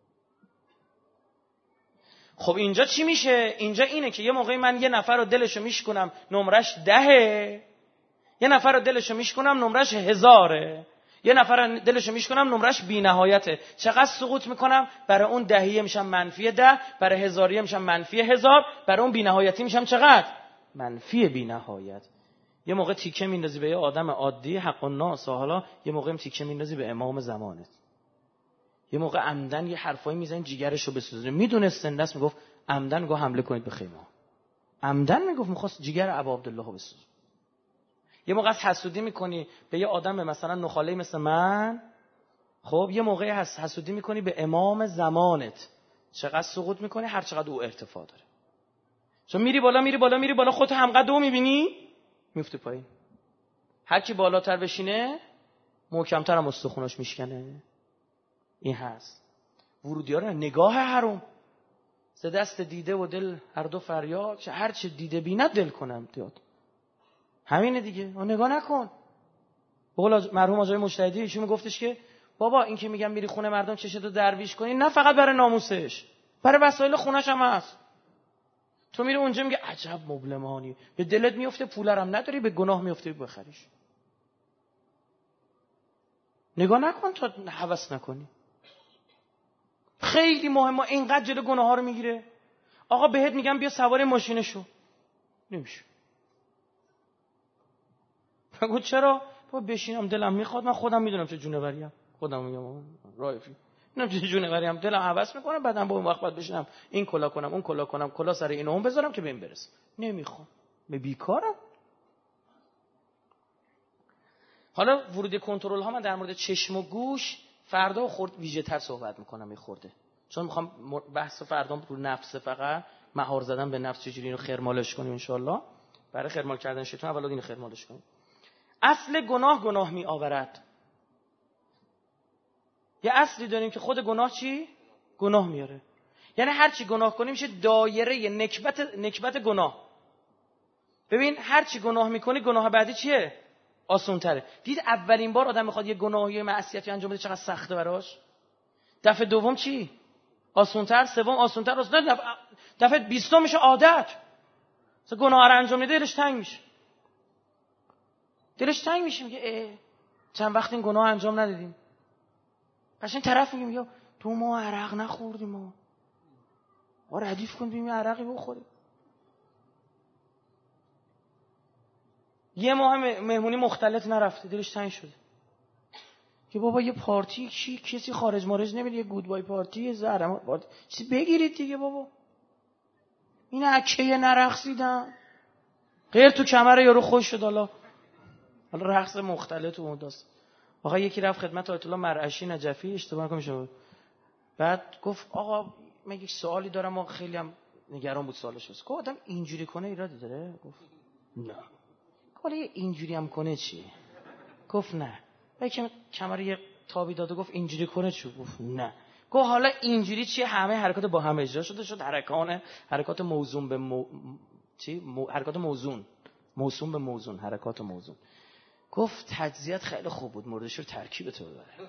خب اینجا چی میشه؟ اینجا اینه که یه موقعی من یه نفر رو دلشو میشکنم نمرش 10، یه نفر رو دلشو میشکنم نمرش 1000، یه نفر دلشو میشکنم نمرش بی نهایته. چقدر سقوط میکنم؟ برای اون 10 میشم -10، برای 1000 میشم -1000، برای اون بی نهایتی میشم چقدر؟ منفی بی نهایت. یه موقع تیکه میندازی به یه آدم عادی حق الناس، حالا یه موقع تیکه میندازی به امام زمانت. یه موقع عمدن یه حرفایی میزنی جیگرشو بسوزونه. میدونست دست میگفت عمدن میگه حمله کنید به خیمه. عمدن میگفت میخواست جیگر ابو عبدالله رو بسوزونه. یه موقع حسودی میکنی به یه آدم مثلا نخاله مثل من، خب یه موقع حسودی میکنی به امام زمانت، چقدر سقوط میکنی؟ هر چقدر او ارتفاع داره. چون میری بالا خودت هم قدو میبینی میفته پایین. هر کی بالاتر بشینه محکمتر هم استخوناش میشکنه. این هست ورودیار نگاه حرام. ز دست دیده و دل هر دو فریاد، هر چه دیده بیند دل کنم دیاد. همینه دیگه. نگاه نکن. بقول مرحوم آقای مجتهدی ایشون میگفتش که بابا این که میگم میری خونه مردم چشتو درویش کنی، نه فقط برای ناموسش، برای وسایل خونش هم هست. تو میری اونجا میگه عجب مبلمانی، به دلت میفته پولرم نداری، به گناه میفته بخریش. نگاه نکن تا هوس نکنی. خیلی مهمه. اینقدر جلو گناه ها رو میگیره. آقا بهت میگم بیا سوار ماشین شو، نمیشه. بگو چرا؟ بشینم دلم میخواد، من خودم میدونم چه جونوریم، خودم میگم رایفی میدونم چه جونوریم، دلم هوس میکنه، بعدم با اون وقت بعد بشینم این کلا کنم اون کلا کنم، کلا سر این اون بذارم که بهم برسه. نمیخوام، به بیکارم. حالا ورود کنترل ها من در مورد چشم و گوش فردا خورد ویژه تر صحبت میکنم میخورده، چون میخوام بحث فردا رو نفس، فقط مهار زدن به نفس، چجوری اینو خرمالش کنیم ان شاء الله. برای خرمال کردن شیطان اول اینو خرمالش کنیم. اصل گناه می آورد. یه اصلی داریم که خود گناه چی؟ گناه میاره. یعنی هر چی گناه کنیم میشه دایره نکبت گناه. ببین هر چی گناه میکنی گناه بعدی چیه؟ آسون تره. دید اولین بار آدم میخواد یه گناهی معصیتی انجام بده چقدر سخته براش؟ دفعه دوم چی؟ آسون تر، سوم آسون تر، دفعه 20 میشه عادت. مثلا گناه رو انجام میده دلش تنگ میشه، میگه چند وقت این گناه انجام ندادیم. قشنگ طرف میگه تو ما عرق نخوردیم، ما ردیف کنیم یه عرقی بخوریم. یه ماه مهمونی مختلط نرفته، دلش تنگ شده که بابا یه پارتی کسی خارج مارج نمیره، یه گودبای پارتی، یه زهرمار پارتی چیزی بگیرید دیگه بابا. این عکه نرقصیدن غیر تو کمر یارو خوش شد. حالا رقص مختلط و مداست. آقا یکی رفت خدمت آیت الله مرعشی نجفی، اشتباه نکنم، بعد گفت آقا من یک سوالی دارم، و خیلی هم نگران بود سوالش. گفت آدم اینجوری کنه ایرادی داره؟ گفت نه. حالا اینجوری هم کنه چی؟ گفت نه. یکم کمر یه تابی داده، گفت اینجوری کنه چی؟ گفت نه. گفت حالا اینجوری چیه؟ همه حرکات با هم اجرا شد حرکات موزون به حرکات موزون، موسوم به موزون، حرکات موزون. گفت تجزیه‌ات خیلی خوب بود، موردش رو ترکیب تو ببره.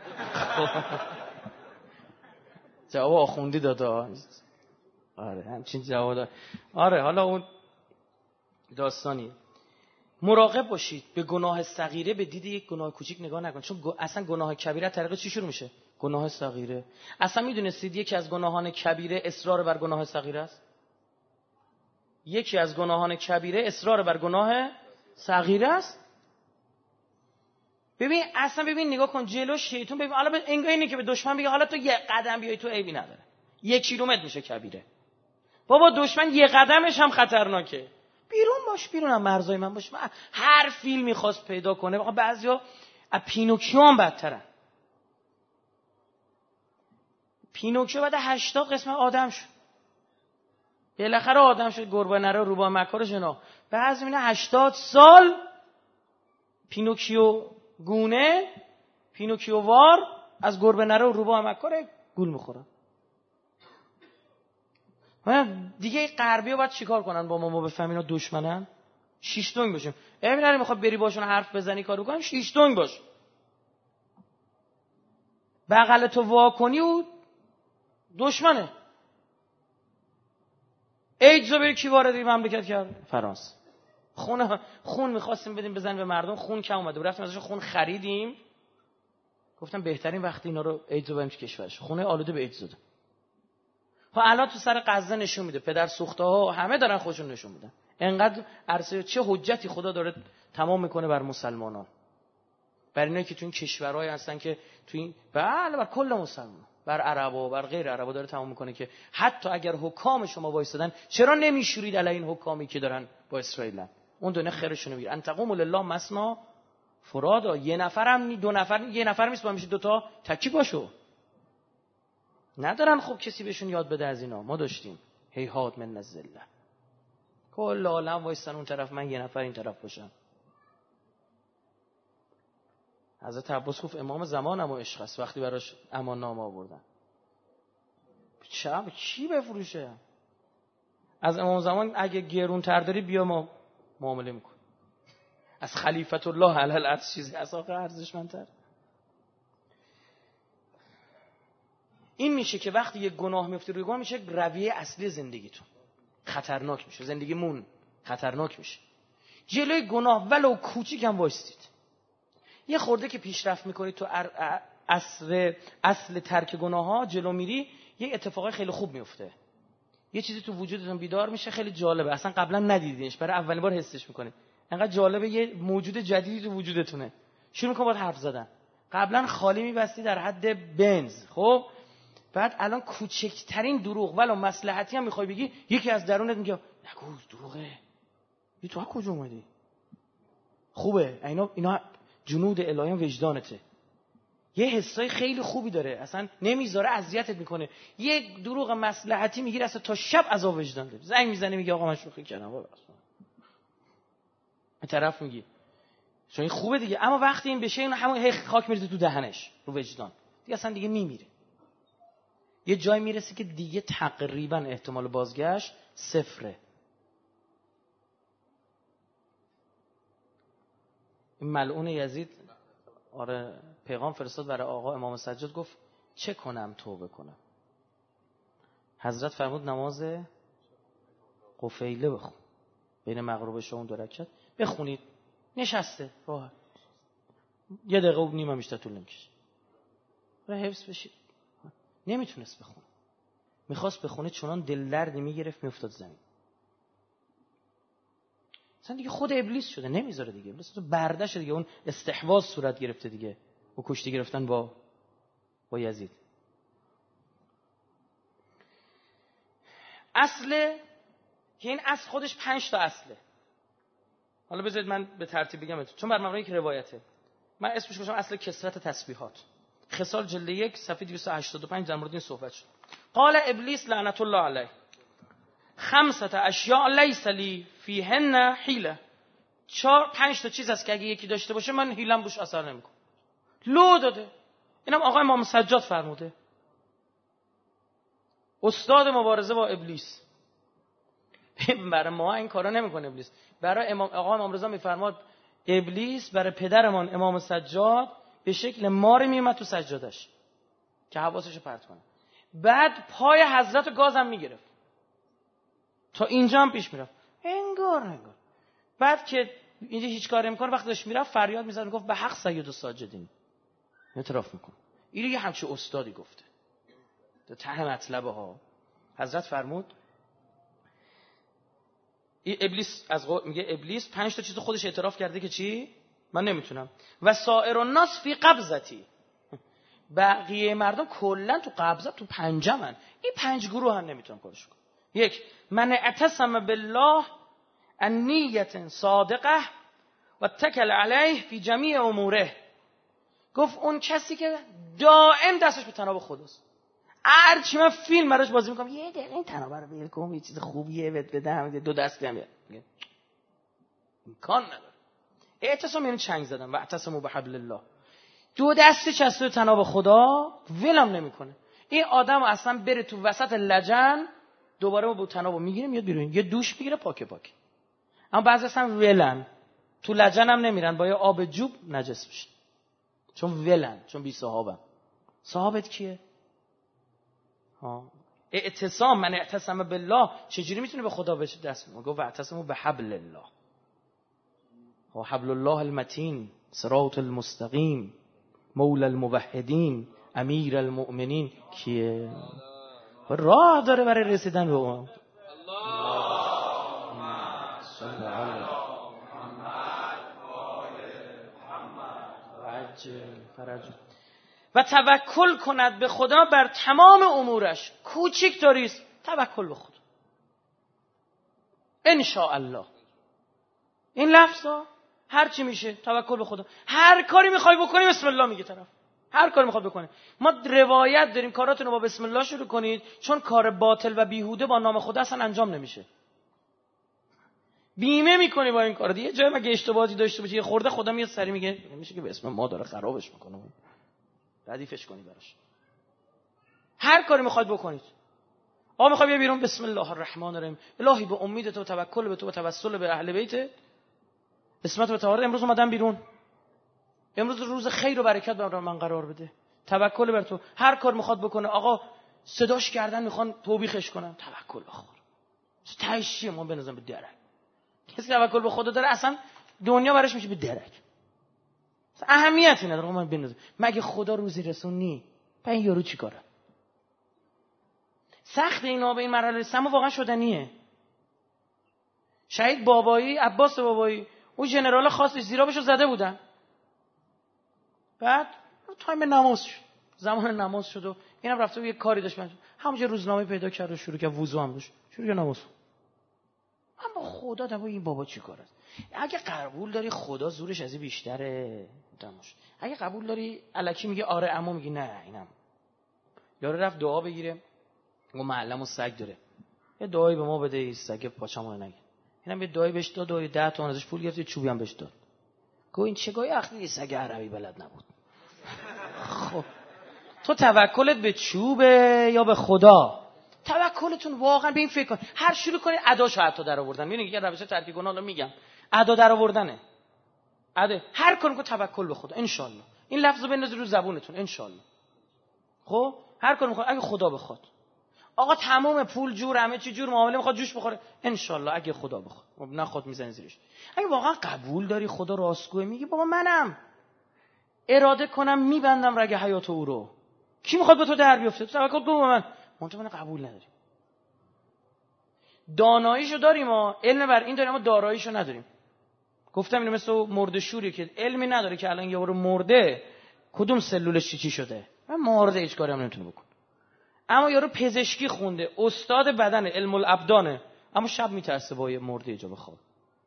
جواب آخوندی دادا. آره همچین جواب داد. آره حالا اون داستانی. مراقب باشید به گناه صغیره به دید یک گناه کوچیک نگاه نکنید، چون اصلا گناه کبیره طریق چی شروع میشه؟ گناه صغیره. اصلا میدونستید یکی از گناهان کبیره اصرار بر گناه صغیره است؟ یکی از گناهان کبیره اصرار بر گناه صغیره است. ببین نگاه کن جلو شیطان، ببین حالا اینه که به دشمن بگه حالا تو یه قدم بیای تو عیبی نداره، 1 کیلومتر میشه کبیره. بابا دشمن یه قدمش هم خطرناکه. بیرون هم مرزای من باش. من هر فیلمی خواست پیدا کنه. بابا بعضیا از پینوکیو هم بدترن. پینوکیو بعد 80 قسمت آدم شد. بالاخره آدم شد، گربه نره روبا مکار جنا. بعضی میونه 80 سال پینوکیو گونه، پینوکیو وار از گربه نره و روبا مکار گول میخورن. من دیگه غربی‌ها باید چیکار کنن با ما بفهمیم اینا دشمنن؟ 6 دنگ باشیم. نری میخواد بری باشون حرف بزنی کارو کنیم، 6 دنگ باش. بغل تو وا کنی و دشمنه. ایدزو بری کی وارد این مملکت کرد؟ فرانسه. خون می‌خواستیم بدیم بزنیم به مردم، خون کم اومده. رفتیم ازش خون خریدیم. گفتم بهترین وقت اینا رو ایدزو بریم تو کشورش. خونه آلوده به ایدزو ده. الان تو سر غزه نشون میده، پدر سوخته ها همه دارن خودشون نشون میدن. انقدر عرصه چه حجتی خدا داره تمام میکنه بر مسلمانان، بر اینایی که تو این کشورهای هستن که تو این بر کل مسلمان، بر عربا بر غیر عربا داره تمام میکنه که حتی اگر حکام شما وایسادن چرا نمیشورید علی این حکامی که دارن با اسرائیلن؟ اون دونه خیرشون رو میگیره. ان تقوم لله مثنا فرادا. یه نفرم دو نفر، یه نفر نیست با میشه دو تا تکی باشو. ندارن خب کسی بهشون یاد بده از اینا. ما داشتیم هیهات من الذله، کل عالم وایسن اون طرف، من یه نفر این طرف باشم. حضرت عباس گفت امام زمانم و عشق است، وقتی براش امان نامه آوردن چی بفروشه؟ از امام زمان اگه گرون تر داری بیا ما معامله میکن. از خلیفت الله علی الارض چیزی از آخر ارزشمندتر. این میشه که وقتی یک گناه میفتی روی گناه میشه رویه اصلی زندگیتون، خطرناک میشه، زندگیمون خطرناک میشه. جلوی گناه ولو کوچیک هم وایستید. یه خورده که پیشرفت میکنید تو اصل ترک گناه ها جلو میری، یه اتفاقای خیلی خوب میفته، یه چیزی تو وجودتون بیدار میشه، خیلی جالبه، اصلا قبلا ندیدینش، برای اولین بار حسش میکنید، انقدر جالبه، یه موجود جدیدی تو وجودتونه، شروع میکنه باهات حرف زدن. قبلا خالی میبستی در حد بنز، خب بعد الان کوچکترین دروغ ولو مصلحتی هم میخوای بگی، یکی از درونت میگه نگو دروغه، این تو از کجا اومدی؟ خوبه، اینا جنود الهی وجدانته، یه حسای خیلی خوبی داره، اصلا نمیذاره اذیتت میکنه. یه دروغ مصلحتی میگیره اصلا تا شب عذاب وجدان داره، زنگ میزنه میگه آقا من شوخی کردم، بابا به طرف میگی چون این خوبه دیگه، اما وقتی این بشه اینا همون خاک میریزه تو دهنش، رو وجدان دیگه، اصلا دیگه میمیره. یه جای میرسه که دیگه تقریبا احتمال بازگشت صفره. این ملعون یزید آره پیغام فرستاد برای آقا امام سجاد، گفت چه کنم توبه کنم؟ حضرت فرمود نماز قفیله بخون، بین مغرب و عشاء 2 رکعت بخونید. نشسته راحت، 1 دقیقه و نیم هم بیشتر طول نمیکشه، برای حفظ بشید. نمیتونست بخونه، میخواست بخونه چنان دل دردی میگرفت میافتاد زمین. اصلا دیگه خود ابلیس شده، نمیذاره دیگه، ابلیس تو برداشت دیگه، اون استحواذ صورت گرفته دیگه، و کشتی گرفتن با یزید. اصله که این اصل خودش 5 تا اصله. حالا بذارید من به ترتیب بگم چون بر مبنای یک روایته. من اسمش گذاشتم اصل کثرت تسبیحات. خصال جلد 1 صفحه 285 در مورد این صحبت شد. قال ابلیس لعنت الله علیه 5 اشیاء لیس لی فیهن حیله. 5 تا چیز هست که اگه یکی داشته باشه من حیلم روش اثر نمیکنه. لو داده. اینم آقای امام سجاد فرموده، استاد مبارزه با ابلیس. برای ما این کارا نمیکنه ابلیس، برای آقا امام رضا میفرماد ابلیس برای پدرمان امام سجاد به شکل ماری میومد تو سجادش که حواسشو پرت کنه، بعد پای حضرت گازم میگرفت تا اینجا هم پیش میرفت، انگار بعد که اینجا هیچ کاری نمیکنه، وقتی داشت میرفت فریاد میزد گفت به حق سید الساجدین، اعتراف میکنه. این یه همچه استادی گفته تا ته مطلبه ها. حضرت فرمود ابلیس میگه ابلیس 5 تا چیز خودش اعتراف کرده که چی؟ من نمیتونم. و سایر الناس فی قبضتی، بقیه مردم کلا تو قبضت تو پنجمن. این 5 گروه هم نمیتونم کارش کنم. 1 من اعتصم بالله النیه صادقه و اتکل علیه فی جمیع اموره. گفت اون کسی که دائم دستش به تناب خداست، هرچی من فیلم براش بازی میکنم یه دقیقه این تنابه رو ول کنم، یه چیز خوبیه بدم 2 دستی هم امکان نداره. اعتصام یعنی چنگ زدن و اعتصموا بحبل الله، 2 دستی چسته تناب خدا ولم نمیکنه. این آدم اصلا بره تو وسط لجن دوباره با تنابو میگیره میاد بیرون، یه دوش میگیره پاکه. اما بعضی اصلا ولن تو لجن هم نمیرن، با یه آب جوب نجس میشن چون ولن، چون بی صحابن. صحابت کیه؟ اعتصام من اعتصم بالله چجوری میتونه به خدا بشه دست؟ گفت اعتصموا بحبل الله و حبل الله المتین صراط المستقیم مولا الموحدین امیر المؤمنین. کیه؟ راه داره برای رسیدن به اون. و توکل کند به خدا بر تمام امورش، کوچکتریست توکل به خدا ان شاء الله. این لفظا هر چی میشه توکل به خدا. هر کاری میخوای بکنی بسم الله میگه طرف، هر کاری میخواد بکنه. ما روایت داریم کاراتونو با بسم الله شروع کنید، چون کار باطل و بیهوده با نام خدا اصلا انجام نمیشه. بیمه میکنی با این کار دیگه. جای مگه اشتباهی داشته باشی یه خورده خدا میاد سری میگه نمیشه که به اسم ما داره خرابش میکنه، ردیفش کنی براش. هر کاری میخواد بکنید. آقا میخوای بیا بیرون، بسم الله الرحمن الرحیم، الهی به امید تو توکل به تو و توسل به اهل بیت اسمت و طهارت امروز اومدم بیرون، امروز روز خیر و برکت برای من قرار بده، توکل بر تو. هر کار میخواد بکنه، آقا صداش کردن میخوان توبیخش کنن، توکل بخور. تهش ما بنازم به درک. کسی توکل به خدا داره اصلا دنیا براش میشه به درک، اهمیتی نداره. من بنازم مگه خدا روزی رسونی؟ این یارو چیکاره؟ سخت اینا به این مرحله رسیدن واقعا شدنیه. شهید بابایی، عباس بابایی، اون ژنرال خاصش زیرابشو زده بودن. بعد تایم نماز شد، زمان نماز شد و اینم رفته بود یه کاری داشت، همونجا روزنامه پیدا کرد و شروع کرد وضو هم داشت، شروع کرد نماز. اما خدا دم این بابا چی کار است؟ اگه قبول داری خدا زورش از این بیشتره دمش. اگه قبول داری الکی میگه آره اما میگه نه اینم. یارو رفت دعا بگیره، اون معلمو سگ داره، یه دعایی به ما بده این سگ پاچمون نگه. اینم یه دعایی بهش داد و 10 تومن ازش پول گرفت، چوبی هم بهش داد. گفت این چه گاهی اخی سگ عربی بلد نبود. خب تو توکلت به چوبه یا به خدا؟ توکلتون واقعا به این فکر کن. هر شروع کنید اداشو حتی در آوردن. میبینید که روش ترک گناه رو میگم، ادا در آوردنه. ادا هر کاری که توکل به خدا ان شاء الله. این لفظو بندازید رو زبونتون ان شاء الله. خب هر کاری میخواد اگه خدا بخواد. آقا تمام پول جور، همه چی جور، معامله میخواد جوش بخوره ان شاء الله اگه خدا بخواد. نخواد میزنی زیرش. اگه واقعا قبول داری خدا راستگوئه، میگی بابا منم اراده کنم میبندم رگ حیات او رو. کی میخواد به تو در بیفته؟ توکل کن به من. منتها قبول نداریم. داناییشو داریم ما، علم بر این داریم اما داراییشو نداریم. گفتم اینو مثل مرده شوری که علمی نداره که الان یارو مرده کدوم سلولش چی شده. من مرده هیچ کاری هم نمیتونه بکنه. اما یارو پزشکی خونده، استاد بدن، علم الابدانه، اما شب میترسه با یه مرده اینجا بخواد.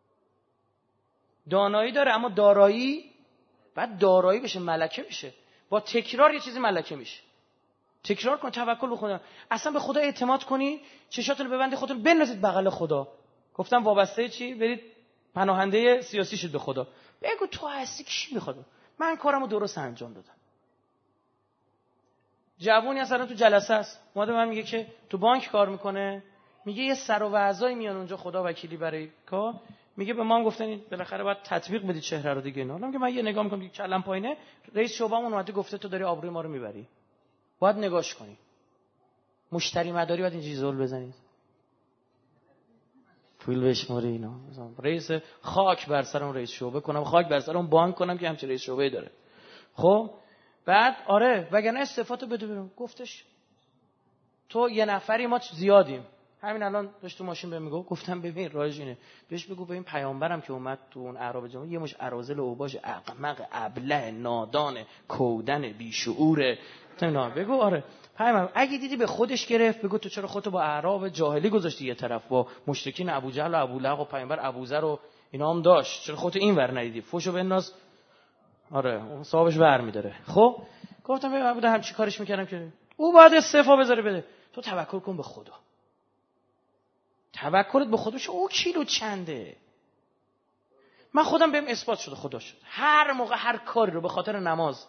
دانایی داره اما دارایی، بعد دارایی بشه ملکه بشه. با تکرار یه چیزی ملکه میشه. تکرار کن، توکل بخونه. اصلا به خدا اعتماد کنی، چشاتون رو ببندید، خودتون بندازید بغل خدا. گفتم وابسته چی؟ برید پناهنده سیاسی شد به خدا. بگو تو هستی کی میخواد؟ من کارمو درست انجام دادم. جوونی اصلا تو جلسه است، اومده من میگه که تو بانک کار میکنه، میگه یه سر و وضعی میان اونجا خدا وکیلی برای کار، میگه به ما هم گفتن بالاخره باید تطبیق بدید چهره رو دیگه. اینا میگه من یه نگاه میکنم که کلم پایینه، رئیس شعبهمون اومده گفته تو داری آبروی ما رو میبری، باید نگاش کنی. مشتری مداری باید اینجوری زل بزنید، پول بشماری اینا. رئیس خاک بر سر اون رئیس شعبه کنم، خاک بر سر اون بانک کنم که همچین رئیس شعبه‌ای داره. خب بعد آره وگرنه استعفاتو بده برام. گفتش تو یه نفری ما زیادیم. همین الان داشت تو ماشین بهم میگفت، گفتم ببین راهش اینه، بهش بگو به این پیامبرم که اومد تو اون اعراب جمعه یه مش اراذل اوباش احمق ابله نادان کودن بی شعور اینا بگو. آره پیامبر اگه دیدی به خودش گرفت بگو تو چرا خودتو با اعراب جاهلی گذاشتی یه طرف، با مشرکین ابوجهل و ابولهب و پیامبر ابوذر و اینا هم داشت، چرا خودت اینور ندیدی؟ فوشو بنداز. آره اون صاحبش برمی‌داره. خب گفتم من بودم همچی کارش میکردم که او باید استعفا بذاره بده. تو توکل کن به خدا. توکلت به خدا. او کیلو چنده؟ من خودم بهم اثبات شده خدا شد. هر موقع هر کاری رو به خاطر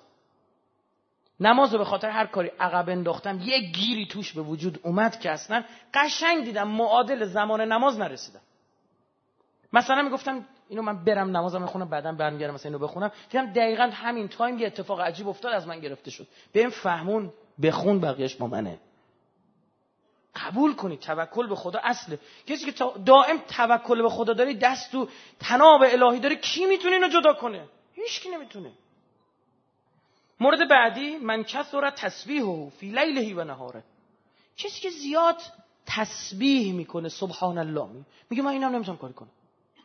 نماز رو به خاطر هر کاری عقب انداختم، یه گیری توش به وجود اومد که اصلا قشنگ دیدم معادل زمان نماز نرسیدم. مثلا میگفتم اینو من برم نمازم بخونم بعداً برمیگردم مثلا اینو بخونم، دیدم دقیقاً همین تایم یه اتفاق عجیب افتاد از من گرفته شد. بهم فهمون بخون بقیه‌اش با منه. قبول کنید توکل به خدا اصله. کسی که دائم توکل به خدا داری، دست تو تناب الهی داره، کی میتونه اینو جدا کنه؟ هیچ کی نمیتونه. مورد بعدی من کثر تسبیحه فی لیله و نهاره. کسی که زیاد تسبیح میکنه سبحان الله میگه من اینم نمیتونم کاری کنم.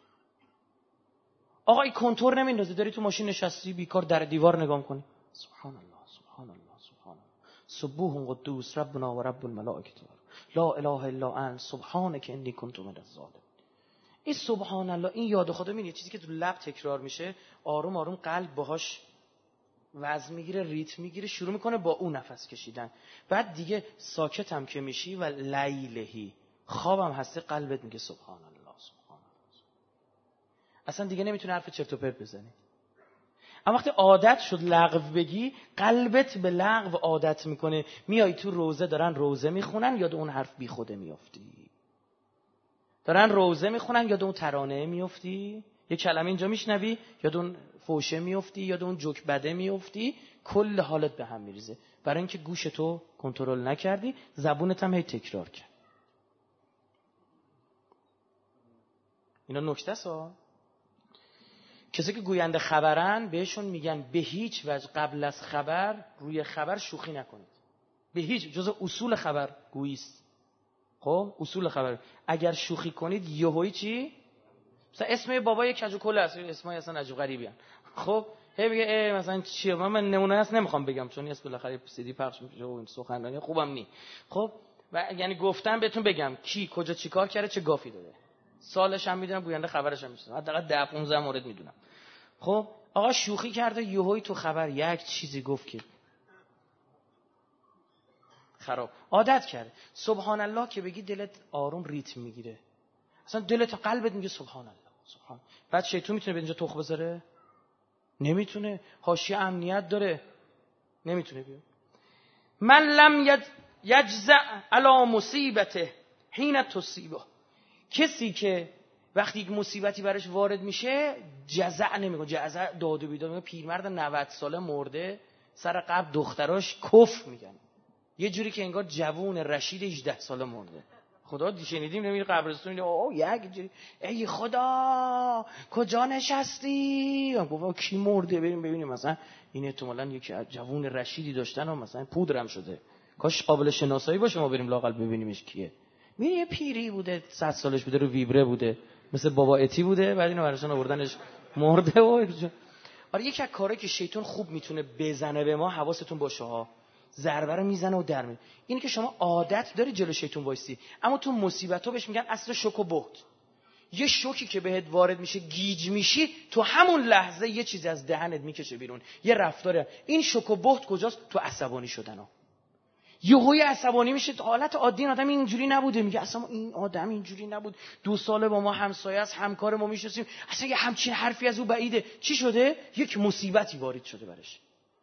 آقا این کنتور نمیندازه، داری تو ماشین نشستی بیکار در دیوار نگاه کنی سبحان الله سبحان الله سبحان الله سبوح قدوس ربنا و رب الملائکه لا اله الا انت سبحانك انی کنت من الظالمین. این سبحان الله، این یاد خدا میاد، چیزی که تو لب تکرار میشه، آروم آروم قلب باهاش وزن میگیره، ریتم میگیره، شروع میکنه با اون نفس کشیدن. بعد دیگه ساکت هم که میشی و لیلهی خوابم هسته، قلبت میگه سبحان الله سبحان الله. اصلا دیگه نمیتونه حرف چرت و پرت بزنی. اما وقتی عادت شد لغو بگی، قلبت به لغو عادت میکنه. میای تو روزه دارن روزه میخونن، یاد اون حرف بی خوده میافتی. دارن روزه میخونن، یاد اون ترانه میافتی. یه کلمه اینجا میشنوی، یاد اون فوشه میافتی، یاد اون جوک بده میافتی. کل حالت به هم میریزه، برای اینکه گوش تو کنترل نکردی، زبونت هم هی تکرار کرد. اینا نکته است ها. کسی که گوینده خبرن بهشون میگن به هیچ وجه قبل از خبر روی خبر شوخی نکنید. به هیچ، جزء اصول خبر گویی است. خب اصول خبر، اگر شوخی کنید یهویی چی؟ مثلا اسم بابای کج و کله است، اسمای اصلا عجیب غریبی ان. خب هی میگه مثلا چیه، من نمونه هست نمیخوام بگم چون اسم بالاخره سی دی پخش میشه و این سخنرانی خوبم نی. خب و یعنی گفتم بهتون بگم کی کجا چیکار کرده، چه گافی داده، سالش هم میدونم، گوینده خبرش هم میشناسم، حداقل 10 15 مورد میدونم. خب آقا شوخی کرده یهویی تو خبر یک چیزی گفت که خراب، عادت کرده. سبحان الله که بگی دلت آروم ریتم میگیره، اصلا دلت قلبت میگه سبحان الله سبحان. بعد شیطان میتونه به اینجا تخم بذاره؟ نمیتونه، حاشیه امنیت داره، نمیتونه بیاد. من لم یجزع علی مصیبته حین تصیبه، کسی که وقتی یک مصیبتی براش وارد میشه جزع نمیکنه، جزع داد و بیداد میکنه. پیرمرد 90 ساله مرده سر قبر دختراش کف میگن، یه جوری که انگار جوون رشید 18 ساله مرده. خدا شنیدیم نمیره قبرستون اوه یک جوری ای خدا کجا نشستی، گفت کی مرده بریم ببینیم، مثلا این احتمالاً یکی جوون رشیدی داشتن و مثلا پودرم شده، کاش قابل شناسایی باشه ما بریم لااقل ببینیمش کیه. میره یه پیری بوده 100 سالش بوده رو ویبره بوده مثل بابا اتی بوده، بعد اینو براشون آوردنش مرده. و آره یکی از کارهایی که شیطان خوب میتونه بزنه به ما، حواستون باشه ها، ضربه رو میزنه و در میاره. اینه که شما عادت داری جلو شیطان وایسی، اما تو مصیبت‌ها بهش میگن اصل شوک و بهت. یه شوکی که بهت وارد میشه گیج میشی، تو همون لحظه یه چیزی از دهنت میکشه بیرون، یه رفتاره. این شوک و بهت کجاست؟ تو عصبانی شدنه. یهوی عصبانی میشه، حالت عادی آدم اینجوری نبوده، میگه اصلا این آدم اینجوری نبود، 2 ساله با ما همسایه است، همکار ما میشناسیم، اصلا یه همچین حرفی از او بعیده. چی شده؟ یک مصیبتی وارد شده برش.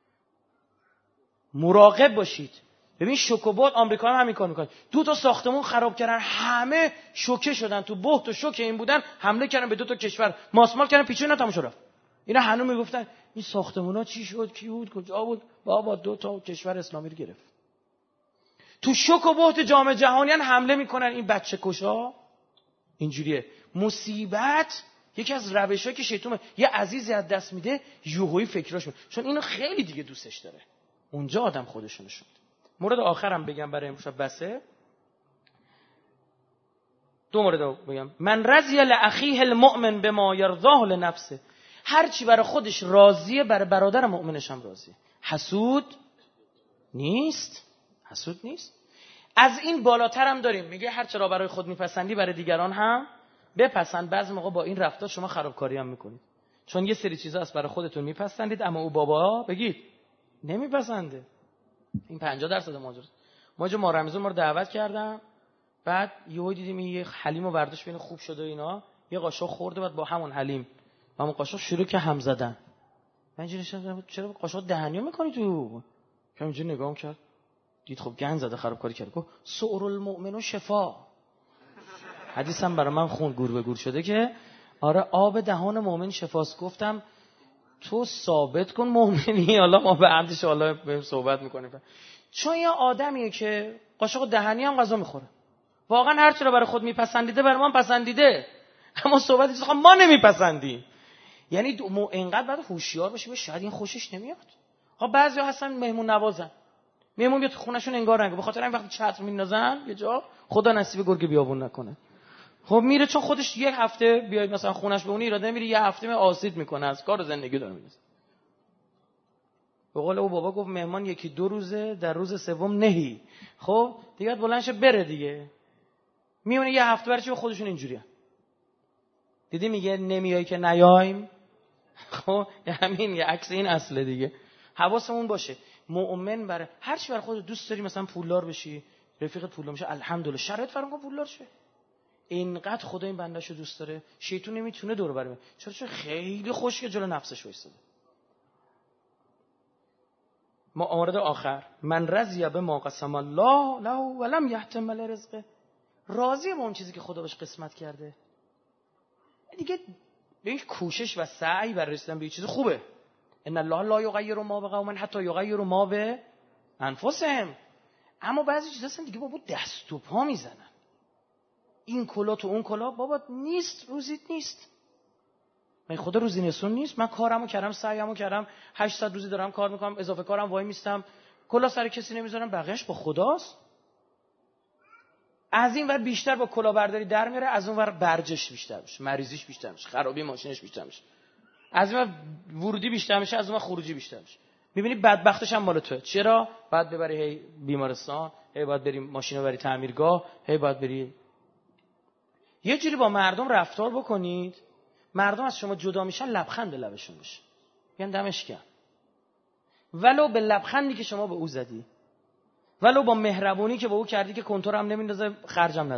مراقب باشید. ببین شوکوبات آمریکا هم همین کار میکنه، 2 تا ساختمون خراب کردن، همه شوکه شدن، تو بحت و شوکه این بودن، حمله کردن به 2 تا کشور، ماسمال کردن، پیچون تموم شد. اینا هنوز میگفتن این ساختمونا چی شد، کی بود، کجا بود؟ بابا 2 تا کشور اسلامی رو گرفت. تو شوک و بحت جام جهانی حمله میکنن این بچه کشا. اینجوریه مصیبت. یکی از روشایی که شیطان یه عزیزی از دست میده یوهویی فکراش میاد، چون اینو خیلی دیگه دوستش داره، اونجا آدم خودشونو شد. مورد آخرم بگم برای امروز بسه، 2 مورد بگم. من رضی لاخیه المؤمن بما یرضاه لنفسه، هر چی برای خودش راضیه برای برادر مؤمنش هم راضیه. حسود نیست، حسود نیست. از این بالاتر هم داریم، میگه هر چه را برای خود میپسندی برای دیگران هم بپسند. بعضی موقع با این رفتار شما خرابکاری هم میکنید، چون یه سری چیزا است برای خودتون میپسندید اما او بابا بگید نمیپسنده. این 50% ماجراست. ما جو ما رمضان ما رو دعوت کردم، بعد یهو دیدیم یه حلیمو برداشت ببین خوب شده اینا، یه قاشق خورده، بعد با همون حلیم همون قاشق شروع که هم زدن. من اینجوری شدم چرا قاشق دهنیو میکنی تو؟ که اینجوری نگام کرد، دید خب گند زده خرابکاری کرد، گفت سعر المؤمن شفا. حدیثم برای من خون گور به گور شده که آره آب دهان مؤمن شفاست. گفتم تو ثابت کن مؤمنی، حالا ما به عندش حالا بهم صحبت میکنیم. چون یه آدمیه که قاشق دهنی هم غذا میخوره، واقعا هر چی رو برای خود میپسندیده برای ما پسندیده، اما صحبت چیزا ما نمیپسندیم. یعنی اینقدر باید هوشیار باشیم، شاید این خوشش نمیاد. ها بعضیا هستن مهمون نوازن، مهمون بیاد خونه‌شون انگار نگه، به خاطر این وقتی چتر میندازن یه جا خدا نصیب گرگ بیابون نکنه. خب میره چون خودش 1 هفته بیاید مثلا خونش به اون ایراده میره، 1 هفته آسید میکنه، از کار زندگی داره میره. به قول او بابا گفت مهمان 1-2 روزه، در روز سوم نهی. خب دیگه بلند شه بره دیگه، میونه 1 هفته برای چی خودشون اینجوریه. دیدی میگه نمیای که نیایم. خب همین یه عکس این اصله دیگه. حواسمون باشه مؤمن برای هر چی برای خودت دوست داری، مثلا پولدار بشی، رفیقت پولدار میشه، الحمدلله شرایط فرام کن پولدار شه. اینقدر خدا این بندهشو دوست داره، شیطان نمیتونه دور بریم. چرا خیلی خوشگل جلو نفسش وایساده. ما مورد آخر، من رضی بما قسم الله له ولم یحتمل رزقه، راضیه با اون چیزی که خدا بهش قسمت کرده. دیگه به این کوشش و سعی برای رسیدن به یه چیز خوبه. ان الله لا یغیر ما بقوم حتی یغیروا ما بانفسهم. اما بعضی چیزا هستن دیگه بابا دست و پا میزنن، این کلا تو اون کلا، بابا نیست روزیت نیست. من خدا روزی نسون نیست، من کارمو کردم، سعیمو کردم، 800 روزی دارم کار میکنم، اضافه کارم وای میستم، کلا سر کسی نمیذارم، بقیه‌اش با خداست. از این ور بیشتر با کلاهبرداری در میاره، از اون ور برجش بیشتر میشه، مریضیش بیشتر میشه، خرابی ماشینش بیشتر میشه. از این ور ورودی بیشتر میشه، از اون ور خروجی بیشتر میشه. میبینی بدبختش هم مال توئه. چرا؟ بعد ببری هی بیمارستان، هی باید بری ماشینو بری تعمیرگاه، هی باید بری. یه جوری با مردم رفتار بکنید مردم از شما جدا میشن، لبخند به لبشون میشه، میگن دمش گرم. ولو به لبخندی که شما به او زدی، ولو با مهربونی که با او کردی که کنتور هم نمیندازه، خرجم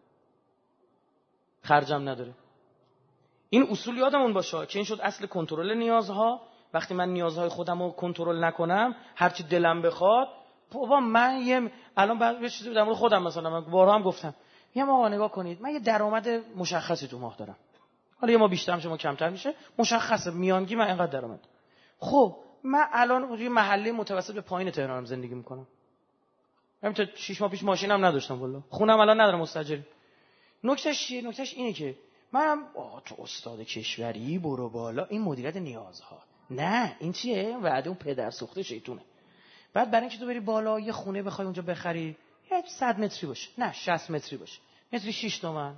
نداره. این اصول یادمون باشه که این شد اصل کنترل نیازها. وقتی من نیازهای خودم رو کنترل نکنم، هرچی دلم بخواد، بابا من الان بعد یه چیزی در مورد خودم مثلا من بارها هم گفتم، میگم آقا نگاه کنید، من یه درآمد مشخصی تو ماه دارم، حالا یه ما بیشتر میشه ما کمتر میشه، مشخصه میانگی من اینقدر درآمد. خب من الان یه محله متوسط به پایین تهران زندگی میکنم. همین 6 ماه پیش ماشینم نداشتم والله، خونم الان ندارم مستاجری. نکتهش چیه؟ نکتهش اینه که منم تو استاد کشوری برو بالا، این مدیریت نیازها. نه این چیه؟ وعده اون پدر سوخته شیطونه. بعد برای اینکه تو بری بالا یه خونه بخوای اونجا بخری، یه 100 متری باشه، نه 60 متری باشه، متری 6 تومن،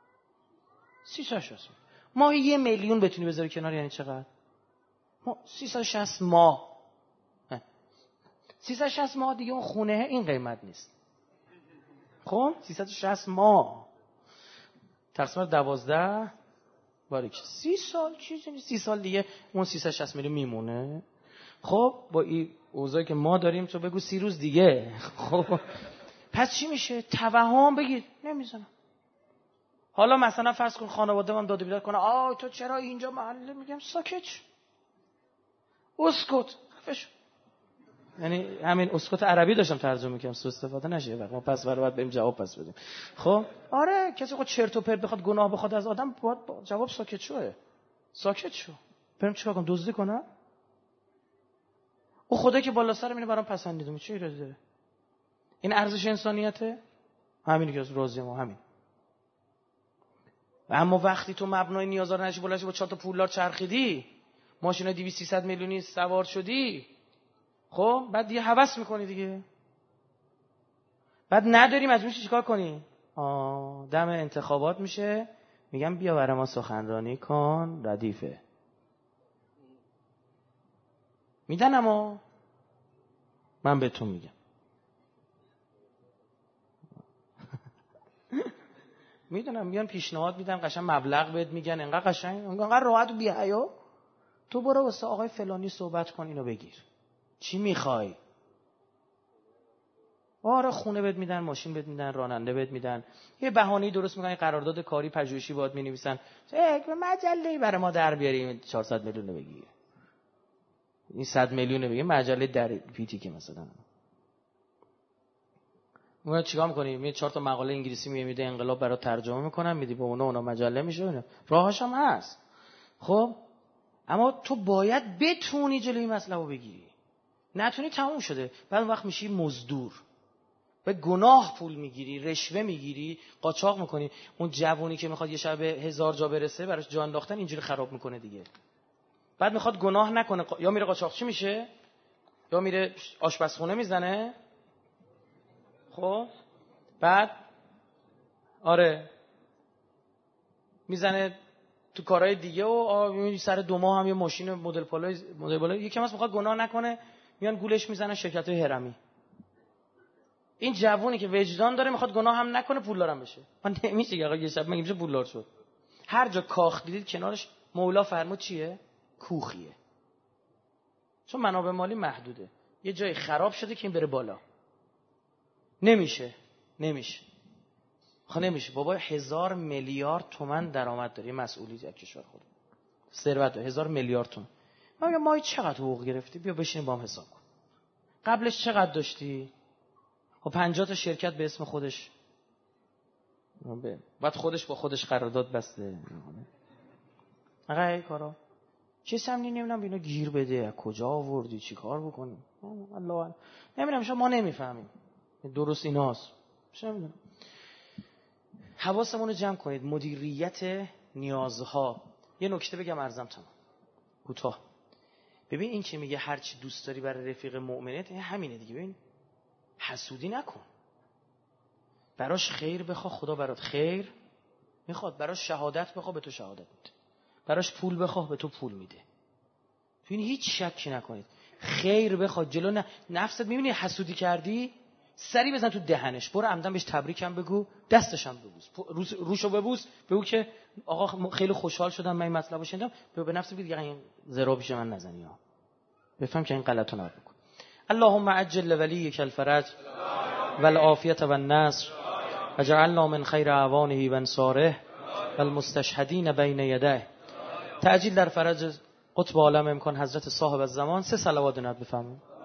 360. ماهی 1 میلیون بتونی بذاری کنار، یعنی چقدر؟ 360 ماه. 360 ماه دیگه اون خونه این قیمت نیست. خب 360 ماه تقسیم بر 12 باریک 30 سال چیزی نیست. 30 سال دیگه اون 360 میلیون میمونه. خب با این اوضاعی که ما داریم تو بگو 30 روز دیگه. خب پس چی میشه؟ توهم بگیر نمیزنم. حالا مثلا فرض کن خانواده من داد و بیداد کنه، تو چرا اینجا محله؟ میگم ساکت اسکت خفش. یعنی همین اسکت عربی داشتم ترجمه می‌کردم، سوء استفاده نشه، وقت ما پس باید بریم جواب پس بدیم. خب آره کسی خود چرت و پرت بخواد گناه بخواد از آدم، باید جواب ساکت شو. بریم چیکار کنم؟ دزدی کنم؟ او خدایی که بالا سرم اینو برام پسندیدم، چه ایرادی داره؟ این ارزش انسانیته؟ همینی که راضی ما همین. و اما وقتی تو مبنای نیازا رو نشی بلاشی با 4 تا پولدار چرخیدی، ماشینا 200 300 میلیونی سوار شدی، خب بعد دیگه هوس میکنی دیگه. بعد نداری مجبور میشی چیکار کنی؟ دم انتخابات میشه، میگم بیا برای ما سخنرانی کن، ردیفه میدن. اما من بهتون میگم میدونم میان پیشنهاد میدن، قشنگ مبلغ بهت میگن، انقدر قشنگ انقدر راحت و بی حیا، تو برو واسه آقای فلانی صحبت کن، اینو بگیر، چی میخوای؟ آره خونه بهت میدن، ماشین بهت میدن، راننده بهت میدن، یه بهانه‌ای درست میکنن، قرارداد کاری پژوهشی باهات مینویسن، یک مجله برای ما در بیاریم 400 میلیون بگیر، این 100 میلیون بگیر، مجله در پیتی که مثلا ما چیکار می‌کنیم؟ می 4 تا مقاله انگلیسی میده انقلاب برات ترجمه میکنم، میدی به اونا مجله میشه، راهاش هم هست. خب اما تو باید بتونی جلوی این مسئله رو بگیری، نتونی تموم شده. بعد اون وقت میشی مزدور، به گناه پول میگیری، رشوه میگیری، قاچاق میکنی. اون جوونی که میخواد یه شب 1000 جا برسه، براش جان انداختن اینجوری خراب میکنه دیگه. بعد میخواد گناه نکنه، یا میره قاچاقچی میشه، یا میره آشپزخونه میزنه. خب بعد آره میزنه تو کارهای دیگه و سر 2 ماه هم یه ماشین مدل بالا یکم از میخواد گناه نکنه، میان گولش میزنن شرکت‌های هرمی. این جوونی که وجدان داره میخواد گناه هم نکنه، پولدارم بشه. من نمیشه آقا یه شب میگه پولدار شد. هر جا کاخ دیدید کنارش مولا فرمود چیه؟ کوخیه. چون منابع مالی محدوده، یه جای خراب شده که این بره بالا. نمیشه بابا 1000 میلیارد تومان درآمد داره مسئولی یک کشور خود، ثروت داره 1000 میلیارد تومان. من میگم ماهی چقدر حقوق گرفتی؟ بیا بشین با هم حساب کن. قبلش چقدر داشتی؟ و 50 تا شرکت به اسم خودش، بعد خودش با خودش قرارداد بسته. آقا این کارا کسی هم نمیدونم اینا گیر بده، کجا آوردی، چی کار بکنیم، الله نمیدونم. شما ما نمیفهمیم درست ایناست، نمیدونم. حواسمون رو جمع کنید. مدیریت نیازها. یه نکته بگم ارزم تمام کوتاه. ببین این که میگه هر چی دوست داری برای رفیق مؤمنت، همینه دیگه. ببین حسودی نکن. براش خیر بخوا، خدا برات خیر میخواد. براش شهادت بخوا، به تو شهادت میده. براش پول بخوا، به تو پول میده. تو این هیچ شکی نکنید. خیر بخواد جلو نفست میبینی حسودی کردی، سری بزن تو دهنش، برو عمدن بهش تبریکم بگو، دستشم ببوس، روشو ببوس، بگو که آقا خیلی خوشحال شدم من این مطلبو شنیدم. به نفست بگو دیگه این زرا پیش من نزنی ها. بفهم که این غلطو نکن. اللهم عجل لولیک الفرج والعافیة والنصر وجعلنا من خیر اعوانه و انصاره والمستشهدین بین یدیه. تعجیل در فرج قطب عالم امکان حضرت صاحب الزمان 3 صلوات نعت بفرمایید.